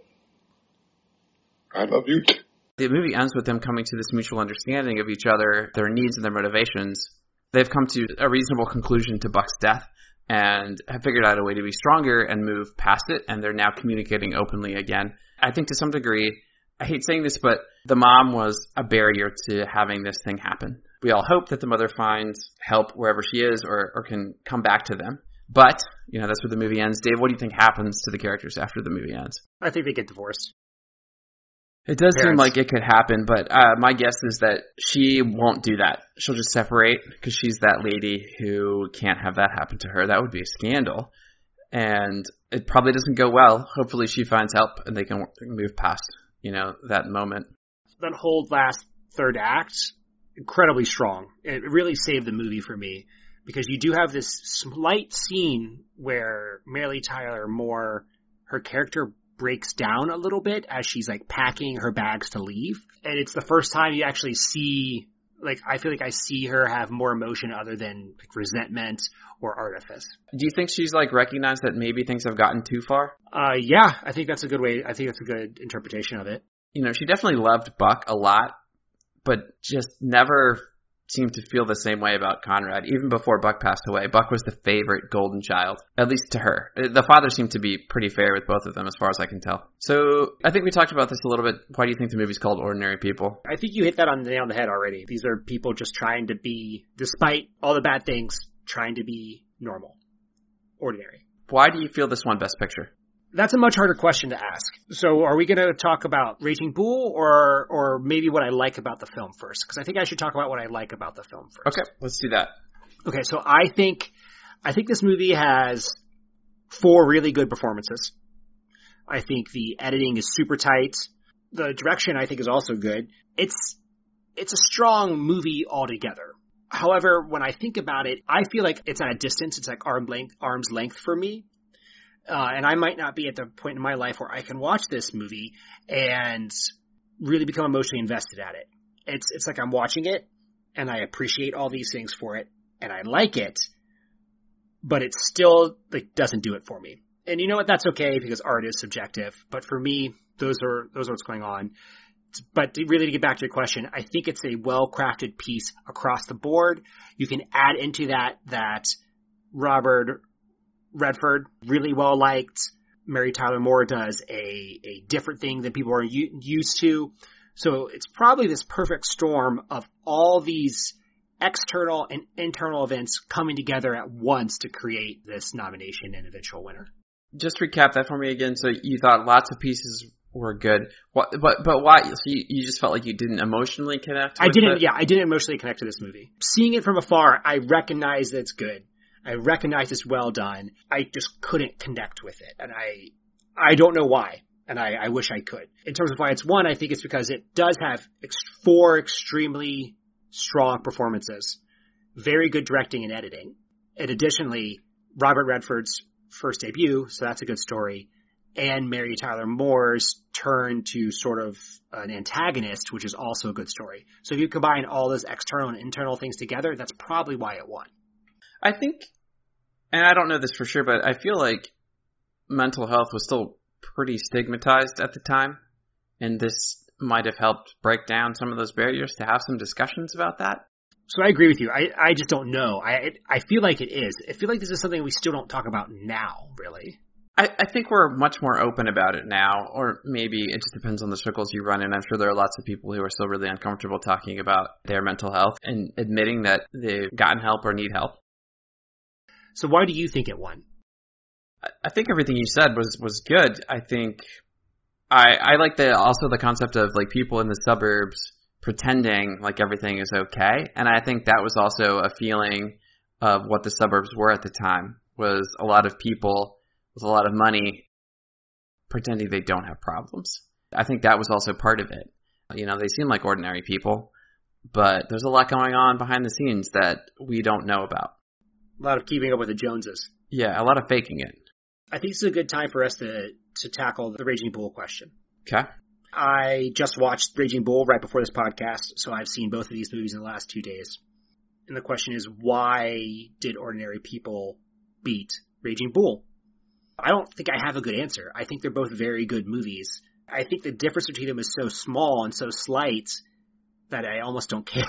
I love you too. The movie ends with them coming to this mutual understanding of each other, their needs and their motivations. They've come to a reasonable conclusion to Buck's death and have figured out a way to be stronger and move past it, and they're now communicating openly again. I think to some degree, I hate saying this, but the mom was a barrier to having this thing happen. We all hope that the mother finds help wherever she is or, or can come back to them. But, you know, that's where the movie ends. Dave, what do you think happens to the characters after the movie ends? I think they get divorced. It does parents. seem like it could happen, but uh, my guess is that she won't do that. She'll just separate because she's that lady who can't have that happen to her. That would be a scandal. And it probably doesn't go well. Hopefully she finds help and they can move past, you know, that moment. That whole last third act, incredibly strong. It really saved the movie for me because you do have this slight scene where Mary Tyler Moore, her character breaks down a little bit as she's like packing her bags to leave. And it's the first time you actually see, like, I feel like I see her have more emotion other than like resentment or artifice. Do you think she's like recognized that maybe things have gotten too far? Uh, yeah, I think that's a good way. I think that's a good interpretation of it. You know, she definitely loved Buck a lot, but just never seemed to feel the same way about Conrad. Even before Buck passed away, Buck was the favorite golden child, at least to her. The father seemed to be pretty fair with both of them as far as I can tell. So I think we talked about this a little bit. Why do you think the movie's called Ordinary People? I think you hit that on the nail on the head already. These are people just trying to be, despite all the bad things, trying to be normal, ordinary. Why do you feel this won Best Picture? That's a much harder question to ask. So are we going to talk about Raging Bull or or maybe what I like about the film first? Because I think I should talk about what I like about the film first. Okay, let's do that. Okay, so I think I think this movie has four really good performances. I think the editing is super tight. The direction I think is also good. It's it's a strong movie altogether. However, when I think about it, I feel like it's at a distance. It's like arm length, arm's length for me. Uh, and I might not be at the point in my life where I can watch this movie and really become emotionally invested at it. It's, it's like I'm watching it and I appreciate all these things for it and I like it, but it still like doesn't do it for me. And you know what? That's okay because art is subjective. But for me, those are, those are what's going on. But to really to get back to your question, I think it's a well-crafted piece across the board. You can add into that, that Robert Redford, really well liked. Mary Tyler Moore does a, a different thing than people are u- used to. So it's probably this perfect storm of all these external and internal events coming together at once to create this nomination and eventual winner. Just recap that for me again. So you thought lots of pieces were good. What, but, but why? So you, you just felt like you didn't emotionally connect with I didn't, it? yeah, I didn't emotionally connect to this movie. Seeing it from afar, I recognize that it's good. I recognize it's well done. I just couldn't connect with it. And I, I don't know why. And I, I wish I could. In terms of why it's won, I think it's because it does have ex- four extremely strong performances, very good directing and editing. And additionally, Robert Redford's first debut, so that's a good story, and Mary Tyler Moore's turn to sort of an antagonist, which is also a good story. So if you combine all those external and internal things together, that's probably why it won. I think, and I don't know this for sure, but I feel like mental health was still pretty stigmatized at the time, and this might have helped break down some of those barriers to have some discussions about that. So I agree with you. I, I just don't know. I I feel like it is. I feel like this is something we still don't talk about now, really. I, I think we're much more open about it now, or maybe it just depends on the circles you run in. I'm sure there are lots of people who are still really uncomfortable talking about their mental health and admitting that they've gotten help or need help. So why do you think it won? I think everything you said was, was good. I think I I like the also the concept of like people in the suburbs pretending like everything is okay. And I think that was also a feeling of what the suburbs were at the time, was a lot of people with a lot of money pretending they don't have problems. I think that was also part of it. You know, they seem like ordinary people, but there's a lot going on behind the scenes that we don't know about. A lot of keeping up with the Joneses. Yeah, a lot of faking it. I think this is a good time for us to, to tackle the Raging Bull question. Okay. I just watched Raging Bull right before this podcast, so I've seen both of these movies in the last two days. And the question is, why did Ordinary People beat Raging Bull? I don't think I have a good answer. I think they're both very good movies. I think the difference between them is so small and so slight that I almost don't care.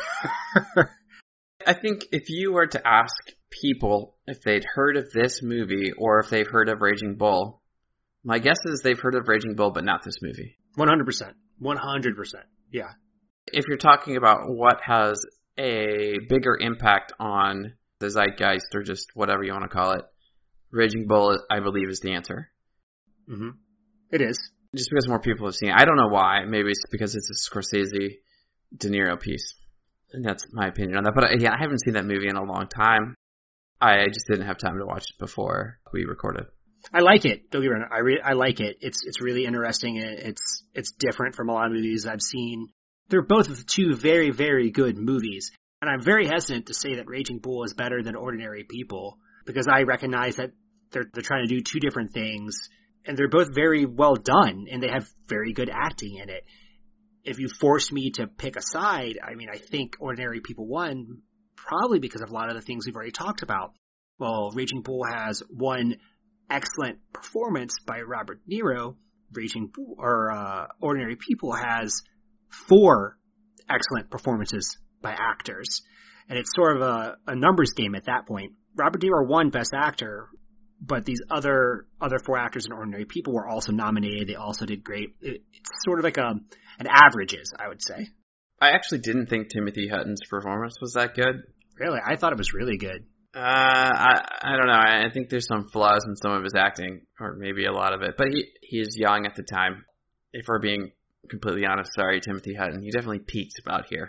I think if you were to ask people if they'd heard of this movie or if they've heard of Raging Bull, my guess is they've heard of Raging Bull, but not this movie. one hundred percent. one hundred percent. Yeah. If you're talking about what has a bigger impact on the zeitgeist or just whatever you want to call it, Raging Bull, I believe, is the answer. Mm-hmm. It is. just because more people have seen it. I don't know why. Maybe it's because it's a Scorsese De Niro piece. And that's my opinion on that. But yeah, I haven't seen that movie in a long time. I just didn't have time to watch it before we recorded. I like it. Don't get me wrong. I re- I like it. It's it's really interesting. It's it's different from a lot of movies I've seen. They're both two very, very good movies. And I'm very hesitant to say that Raging Bull is better than Ordinary People because I recognize that they're they're trying to do two different things, and they're both very well done, and they have very good acting in it. If you forced me to pick a side, I mean, I think Ordinary People won probably because of a lot of the things we've already talked about. Well, Raging Bull has one excellent performance by Robert De Niro. Raging Bull, or uh, Ordinary People has four excellent performances by actors. And it's sort of a, a numbers game at that point. Robert De Niro won Best Actor, but these other other four actors in Ordinary People were also nominated. They also did great. It, it's sort of like a an averages, I would say. I actually didn't think Timothy Hutton's performance was that good. Really? I thought it was really good. Uh, I I don't know. I think there's some flaws in some of his acting, or maybe a lot of it. But he he's young at the time. If we're being completely honest, sorry, Timothy Hutton. He definitely peaked about here.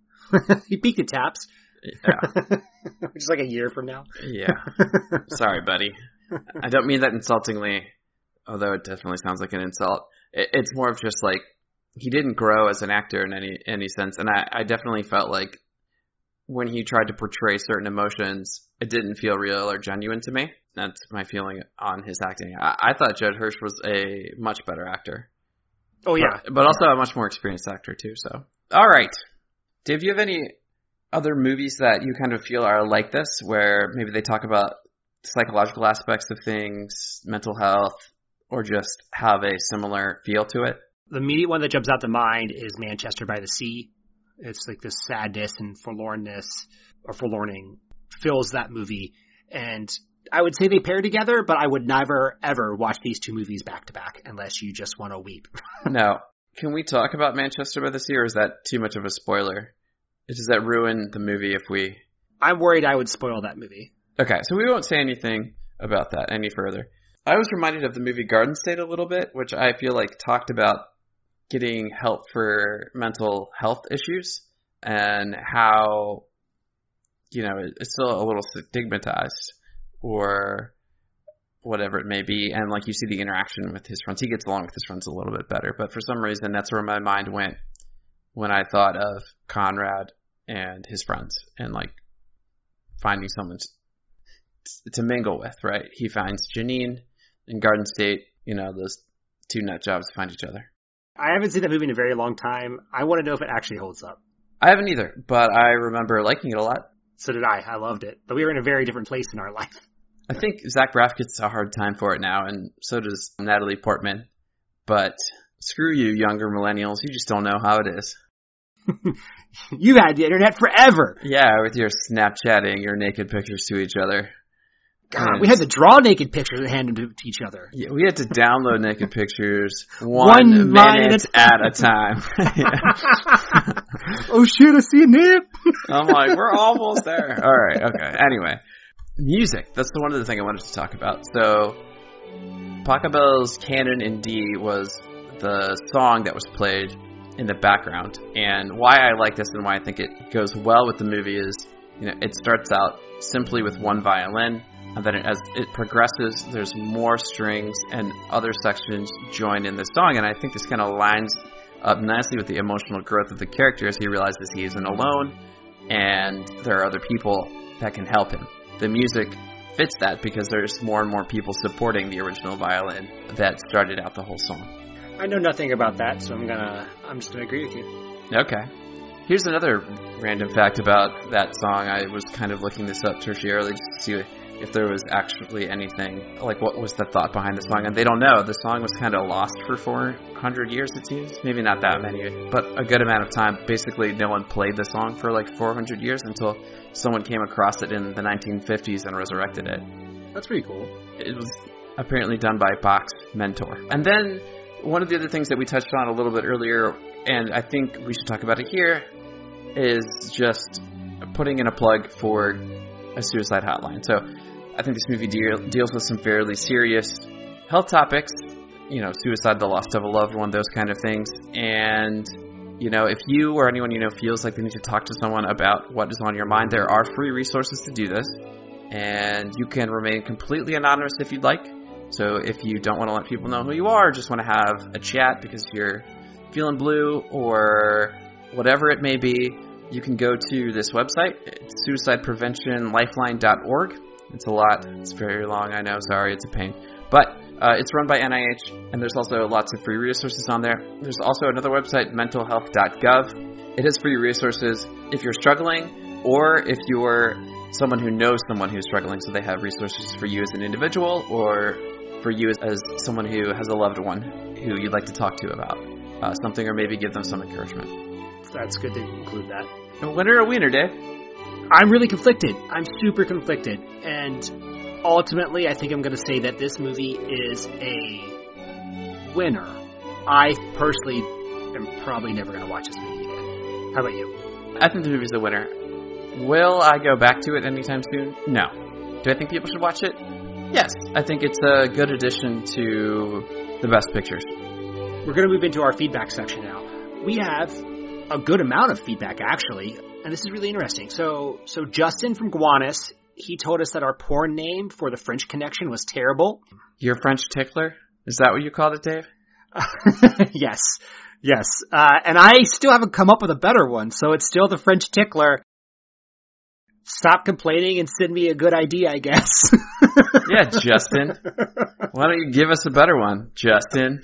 He peaked at Taps. Yeah. Which is like a year from now. Yeah. Sorry, buddy. I don't mean that insultingly, although it definitely sounds like an insult. It, it's more of just like, he didn't grow as an actor in any any sense. And I, I definitely felt like when he tried to portray certain emotions, it didn't feel real or genuine to me. That's my feeling on his acting. I, I thought Judd Hirsch was a much better actor. Oh, yeah. But, but also a much more experienced actor, too. So, all right. Dave, do you have any other movies that you kind of feel are like this, where maybe they talk about psychological aspects of things, mental health, or just have a similar feel to it? The immediate one that jumps out to mind is Manchester by the Sea. It's like this sadness and forlornness, or forlorning, fills that movie. And I would say they pair together, but I would never, ever watch these two movies back to back unless you just want to weep. No. Can we talk about Manchester by the Sea, or is that too much of a spoiler? Does that ruin the movie if we... I'm worried I would spoil that movie. Okay, so we won't say anything about that any further. I was reminded of the movie Garden State a little bit, which I feel like talked about getting help for mental health issues and how, you know, it's still a little stigmatized or whatever it may be. And like you see the interaction with his friends. He gets along with his friends a little bit better. But for some reason, that's where my mind went when I thought of Conrad and his friends and like finding someone to, to mingle with, right? He finds Janine in Garden State, you know, those two nut jobs find each other. I haven't seen that movie in a very long time. I want to know if it actually holds up. I haven't either, but I remember liking it a lot. So did I. I loved it. But we were in a very different place in our life. I think Zach Braff gets a hard time for it now, and so does Natalie Portman. But screw you, younger millennials. You just don't know how it is. You had the internet forever. Yeah, with your Snapchatting your naked pictures to each other. God, and we had to draw naked pictures and hand them to, to each other. Yeah, we had to download naked pictures one, one minute at a time. Oh shit, I see a nip. I'm like, we're almost there. All right, okay. Anyway, music. That's the one other thing I wanted to talk about. So, Pachelbel's Canon in D was the song that was played in the background. And why I like this and why I think it goes well with the movie is, you know, it starts out simply with one violin. And then as it progresses, there's more strings and other sections join in the song. And I think this kind of lines up nicely with the emotional growth of the character as he realizes he isn't alone and there are other people that can help him. The music fits that because there's more and more people supporting the original violin that started out the whole song. I know nothing about that, so I'm gonna, I'm just gonna agree with you. Okay. Here's another random fact about that song. I was kind of looking this up tertiarily just to see if there was actually anything, like what was the thought behind the song, and they don't know. The song was kind of lost for four hundred years, it seems. Maybe not that many, but a good amount of time. Basically, no one played the song for like four hundred years until someone came across it in the nineteen fifties and resurrected it. That's pretty cool. It was apparently done by Bach's mentor. And then one of the other things that we touched on a little bit earlier, and I think we should talk about it here, is just putting in a plug for a suicide hotline. So I think this movie deal, deals with some fairly serious health topics you know, suicide, the loss of a loved one, those kind of things. And, you know, if you or anyone you know feels like they need to talk to someone about what is on your mind, there are free resources to do this. And you can remain completely anonymous if you'd like. So if you don't want to let people know who you are, just want to have a chat because you're feeling blue or whatever it may be, you can go to this website. It's suicide prevention lifeline dot org. It's a lot. It's very long, I know. Sorry, it's a pain. But uh, it's run by N I H, and there's also lots of free resources on there. There's also another website, mental health dot gov. It has free resources if you're struggling or if you're someone who knows someone who's struggling. So they have resources for you as an individual or for you as, as someone who has a loved one who you'd like to talk to about uh, something or maybe give them some encouragement. That's good to include that. A winner or a wiener, Dave? I'm really conflicted. I'm super conflicted. And ultimately, I think I'm going to say that this movie is a winner. I personally am probably never going to watch this movie again. How about you? I think the movie's a winner. Will I go back to it anytime soon? No. Do I think people should watch it? Yes. I think it's a good addition to the best pictures. We're going to move into our feedback section now. We have a good amount of feedback, actually, and this is really interesting. So, so Justin from Gowanus, he told us that our porn name for the French Connection was terrible. Your French tickler? Is that what you called it, Dave? Yes. Yes. Uh, and I still haven't come up with a better one, so it's still the French tickler. Stop complaining and send me a good idea, I guess. Yeah, Justin. Why don't you give us a better one, Justin?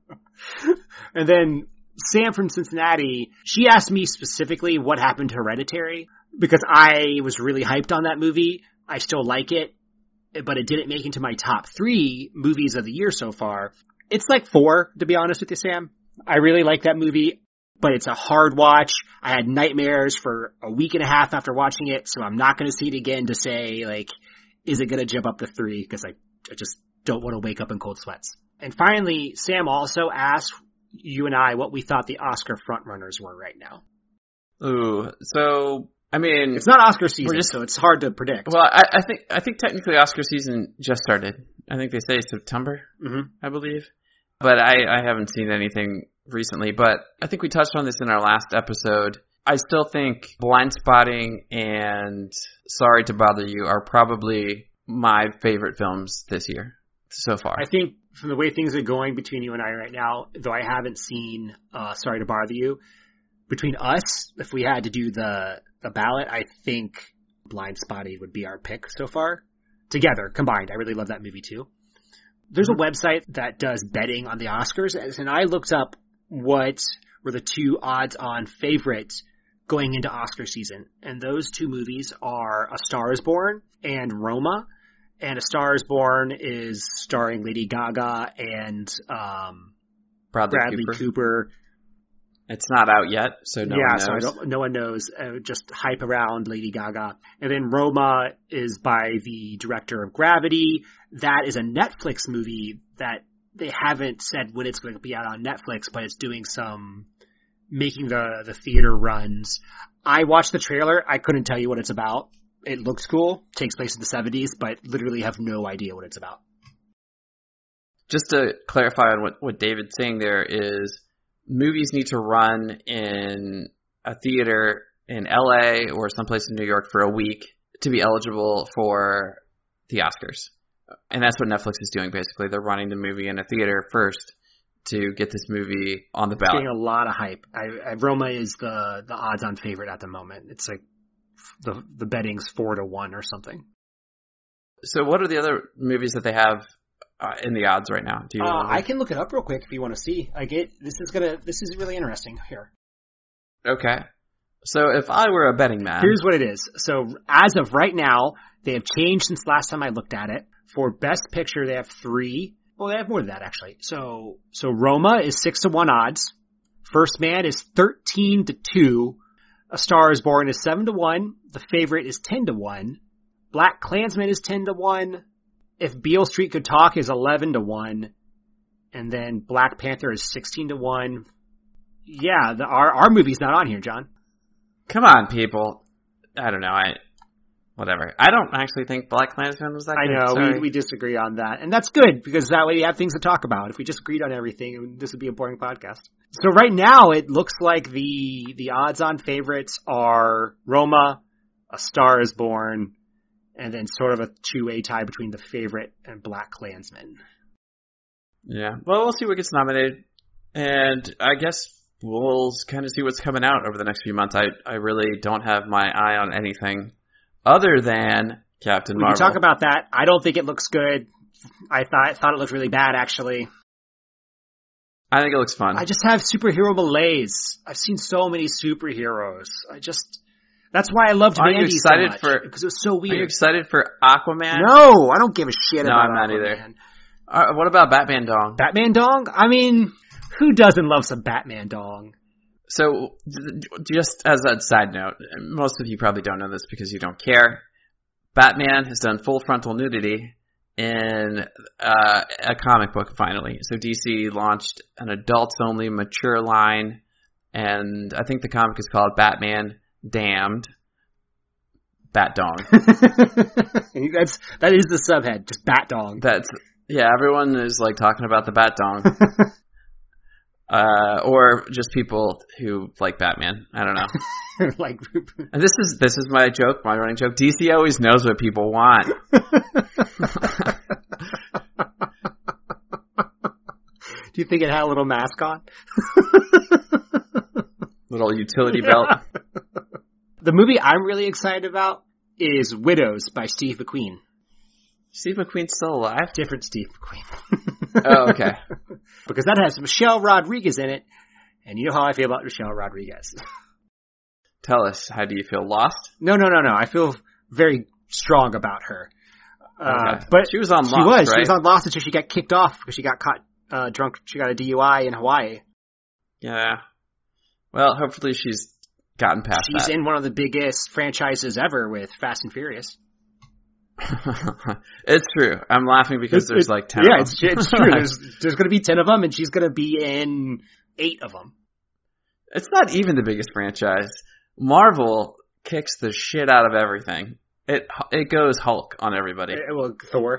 And then Sam from Cincinnati, she asked me specifically what happened to Hereditary because I was really hyped on that movie. I still like it, but it didn't make it into my top three movies of the year so far. It's like four, to be honest with you, Sam. I really like that movie, but it's a hard watch. I had nightmares for a week and a half after watching it, so I'm not going to see it again to say, like, is it going to jump up to three? Because I, I just don't want to wake up in cold sweats. And finally, Sam also asked you and I what we thought the Oscar frontrunners were right now. Ooh, so, I mean... It's not Oscar season, just, so it's hard to predict. Well, I, I think I think technically Oscar season just started. I think they say September, mm-hmm. I believe. But I, I haven't seen anything recently. But I think we touched on this in our last episode. I still think Blind Spotting and Sorry to Bother You are probably my favorite films this year so far. I think from the way things are going between you and I right now, though I haven't seen uh, Sorry to Bother You, between us, if we had to do the, the ballot, I think Blind Spotting would be our pick so far. Together, combined. I really love that movie too. There's a website that does betting on the Oscars, and I looked up what were the two odds-on favorites going into Oscar season. And those two movies are A Star is Born and Roma. And A Star is Born is starring Lady Gaga and um, Bradley, Bradley Cooper. Cooper. It's not out yet, so no yeah, one knows. so I don't, no one knows. Uh, just hype around Lady Gaga. And then Roma is by the director of Gravity. That is a Netflix movie that they haven't said when it's going to be out on Netflix, but it's doing some, making the, the theater runs. I watched the trailer. I couldn't tell you what it's about. It looks cool. Takes place in the seventies, but literally have no idea what it's about. Just to clarify on what, what David's saying there is, movies need to run in a theater in L A or someplace in New York for a week to be eligible for the Oscars. And that's what Netflix is doing, basically. They're running the movie in a theater first to get this movie on the ballot. It's getting a lot of hype. I, I, Roma is the, the odds-on favorite at the moment. It's like the the betting's four to one or something. So what are the other movies that they have Uh, in the odds right now? Do you? Uh, I can look it up real quick if you want to see. I get this is gonna. This is really interesting here. Okay. So if I were a betting man, here's what it is. So as of right now, they have changed since last time I looked at it. For Best Picture, they have three. Well, they have more than that actually. So so Roma is six to one odds. First Man is thirteen to two. A Star is Born is seven to one. The Favorite is ten to one. Black Klansman is ten to one. If Beale Street Could Talk is eleven to one, and then Black Panther is sixteen to one. Yeah, the, our our movie's not on here, John. Come on, people. I don't know. I whatever. I don't actually think BlacKkKlansman was that I good. know, Sorry. we, we disagree on that. And that's good, because that way we have things to talk about. If we just agreed on everything, this would be a boring podcast. So right now, it looks like the the odds-on favorites are Roma, A Star is Born, and then sort of a two-way tie between the favorite and BlacKkKlansman. Yeah. Well, we'll see what gets nominated. And I guess we'll kind of see what's coming out over the next few months. I, I really don't have my eye on anything other than Captain We Marvel. can talk about that. I don't think it looks good. I thought thought it looked really bad, actually. I think it looks fun. I just have superhero malaise. I've seen so many superheroes. I just... That's why I loved Are you Mandy excited so much, for- because it was so Are you weird. excited for Aquaman? No, I don't give a shit No, about I'm not Aquaman. either. Uh, what about Batman Dong? Batman Dong? I mean, who doesn't love some Batman Dong? So, just as a side note, most of you probably don't know this because you don't care. Batman has done full frontal nudity in uh, a comic book, finally. So D C launched an adults-only mature line, and I think the comic is called Batman Damned. Bat Dong. That's, that is the subhead, just Bat Dong. That's, yeah, everyone is like talking about the Bat Dong. Uh, or just people who like Batman. I don't know. Like, And this is this is my joke, my running joke. D C always knows what people want. do you think it had a little mask on? Little utility belt. The movie I'm really excited about is Widows by Steve McQueen. Steve McQueen's still alive? Different Steve McQueen. Oh, okay. Because that has Michelle Rodriguez in it, and you know how I feel about Michelle Rodriguez. Tell us, how do you feel? Lost? No, no, no, no. I feel very strong about her. Uh, Okay. but She was on she Lost, was. right? She was on Lost until she got kicked off because she got caught uh, drunk. She got a D U I in Hawaii. Yeah. Well, hopefully she's gotten past She's that. in one of the biggest franchises ever with Fast and Furious. It's true. I'm laughing because It's- there's it's- like ten yeah, of them. it's, it's true. There's, there's going to be ten of them, and she's going to be in eight of them. It's not even the biggest franchise. Marvel kicks the shit out of everything. It it goes Hulk on everybody. Uh, Well, Thor.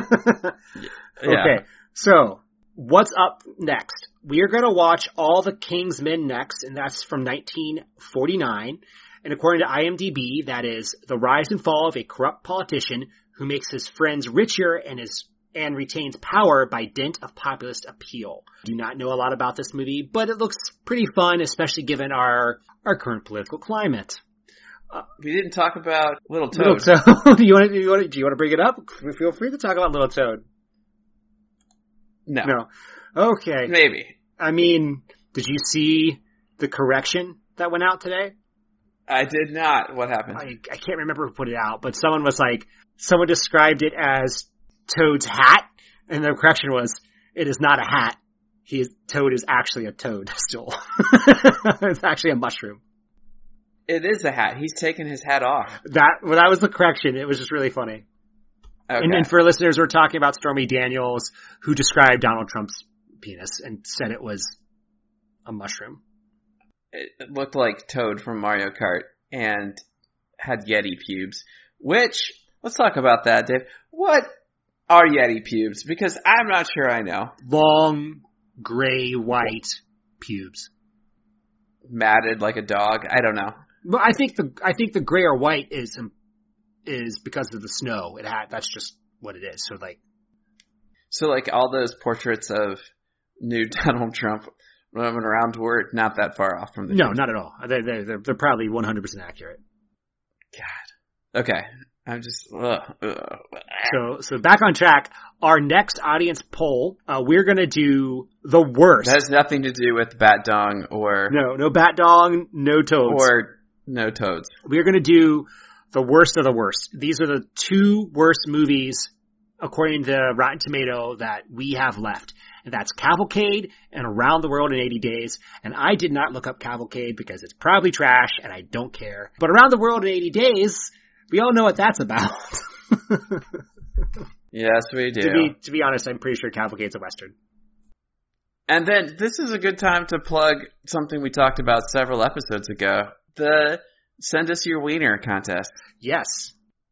Yeah. Okay, so what's up next? We are going to watch All the King's Men next, and that's from nineteen forty-nine. And according to IMDb, that is the rise and fall of a corrupt politician who makes his friends richer and is and retains power by dint of populist appeal. Do not know a lot about this movie, but it looks pretty fun, especially given our our current political climate. We didn't talk about Little Toad. Little Toad. do you want to? Do you want to? Do you want to bring it up? Feel free to talk about Little Toad. No. No. Okay. Maybe. I mean, did you see the correction that went out today? I did not. What happened? I, I can't remember who put it out, but someone was like, someone described it as Toad's hat, and the correction was, it is not a hat. He is, Toad is actually a toad still. It's actually a mushroom. It is a hat. He's taken his hat off. That, well, that was the correction. It was just really funny. Okay. And, and for listeners, we're talking about Stormy Daniels, who described Donald Trump's penis and said it was a mushroom. It looked like Toad from Mario Kart and had Yeti pubes. Which, let's talk about that, Dave. What are Yeti pubes? Because I'm not sure I know. Long, gray, white pubes. Matted like a dog? I don't know. But I think the I think the gray or white is is because of the snow. It had that's just what it is. So like, So like all those portraits of new Donald Trump roaming around were not that far off from the no, truth. not at all. They're they're they're, they're probably one hundred percent accurate. God. Okay. I'm just, ugh, ugh. So so back on track. Our next audience poll, uh, we're gonna do the worst. That has nothing to do with Bat Dong or, no, no bat dong, no toads. or no toads. We're gonna do the worst of the worst. These are the two worst movies, according to Rotten Tomato, that we have left. And that's Cavalcade and Around the World in eighty days. And I did not look up Cavalcade because it's probably trash and I don't care. But Around the World in eighty days, we all know what that's about. Yes, we do. to be to be honest, I'm pretty sure Cavalcade's a Western. And then this is a good time to plug something we talked about several episodes ago. The Send Us Your Wiener contest. Yes.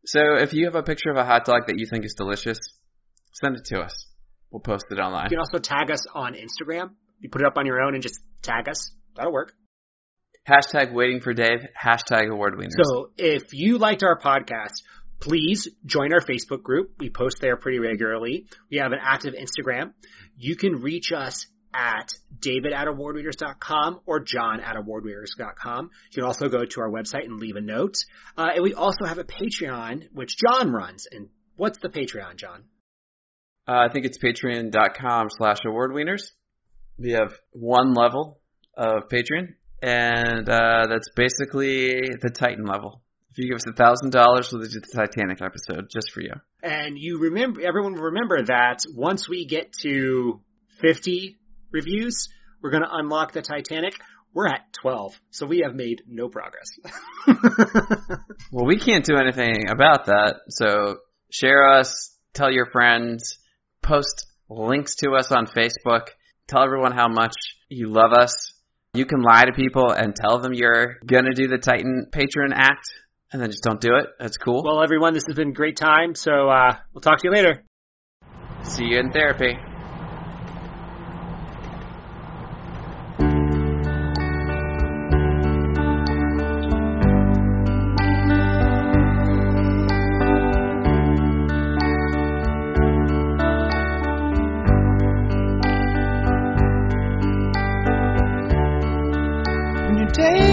So if you have a picture of a hot dog that you think is delicious, send it to us. We'll post it online. You can also tag us on Instagram. You put it up on your own and just tag us. That'll work. Hashtag waiting for Dave. Hashtag award wieners. So if you liked our podcast, please join our Facebook group. We post there pretty regularly. We have an active Instagram. You can reach us at david at award wieners dot com or john at award wieners dot com. You can also go to our website and leave a note. Uh, and we also have a Patreon, which John runs. And what's the Patreon, John? Uh, I think it's patreon.com slash awardwieners. We have one level of Patreon, and uh, that's basically the Titan level. If you give us one thousand dollars, we'll do the Titanic episode just for you. And you remember, everyone will remember that once we get to fifty reviews, we're going to unlock the Titanic. We're at twelve, so we have made no progress. Well, we can't do anything about that, so share us, tell your friends, post links to us on Facebook, tell everyone how much you love us. You can lie to people and tell them you're going to do the Titan Patreon act, and then just don't do it. That's cool. Well, everyone, this has been a great time, so uh, we'll talk to you later. See you in therapy. Day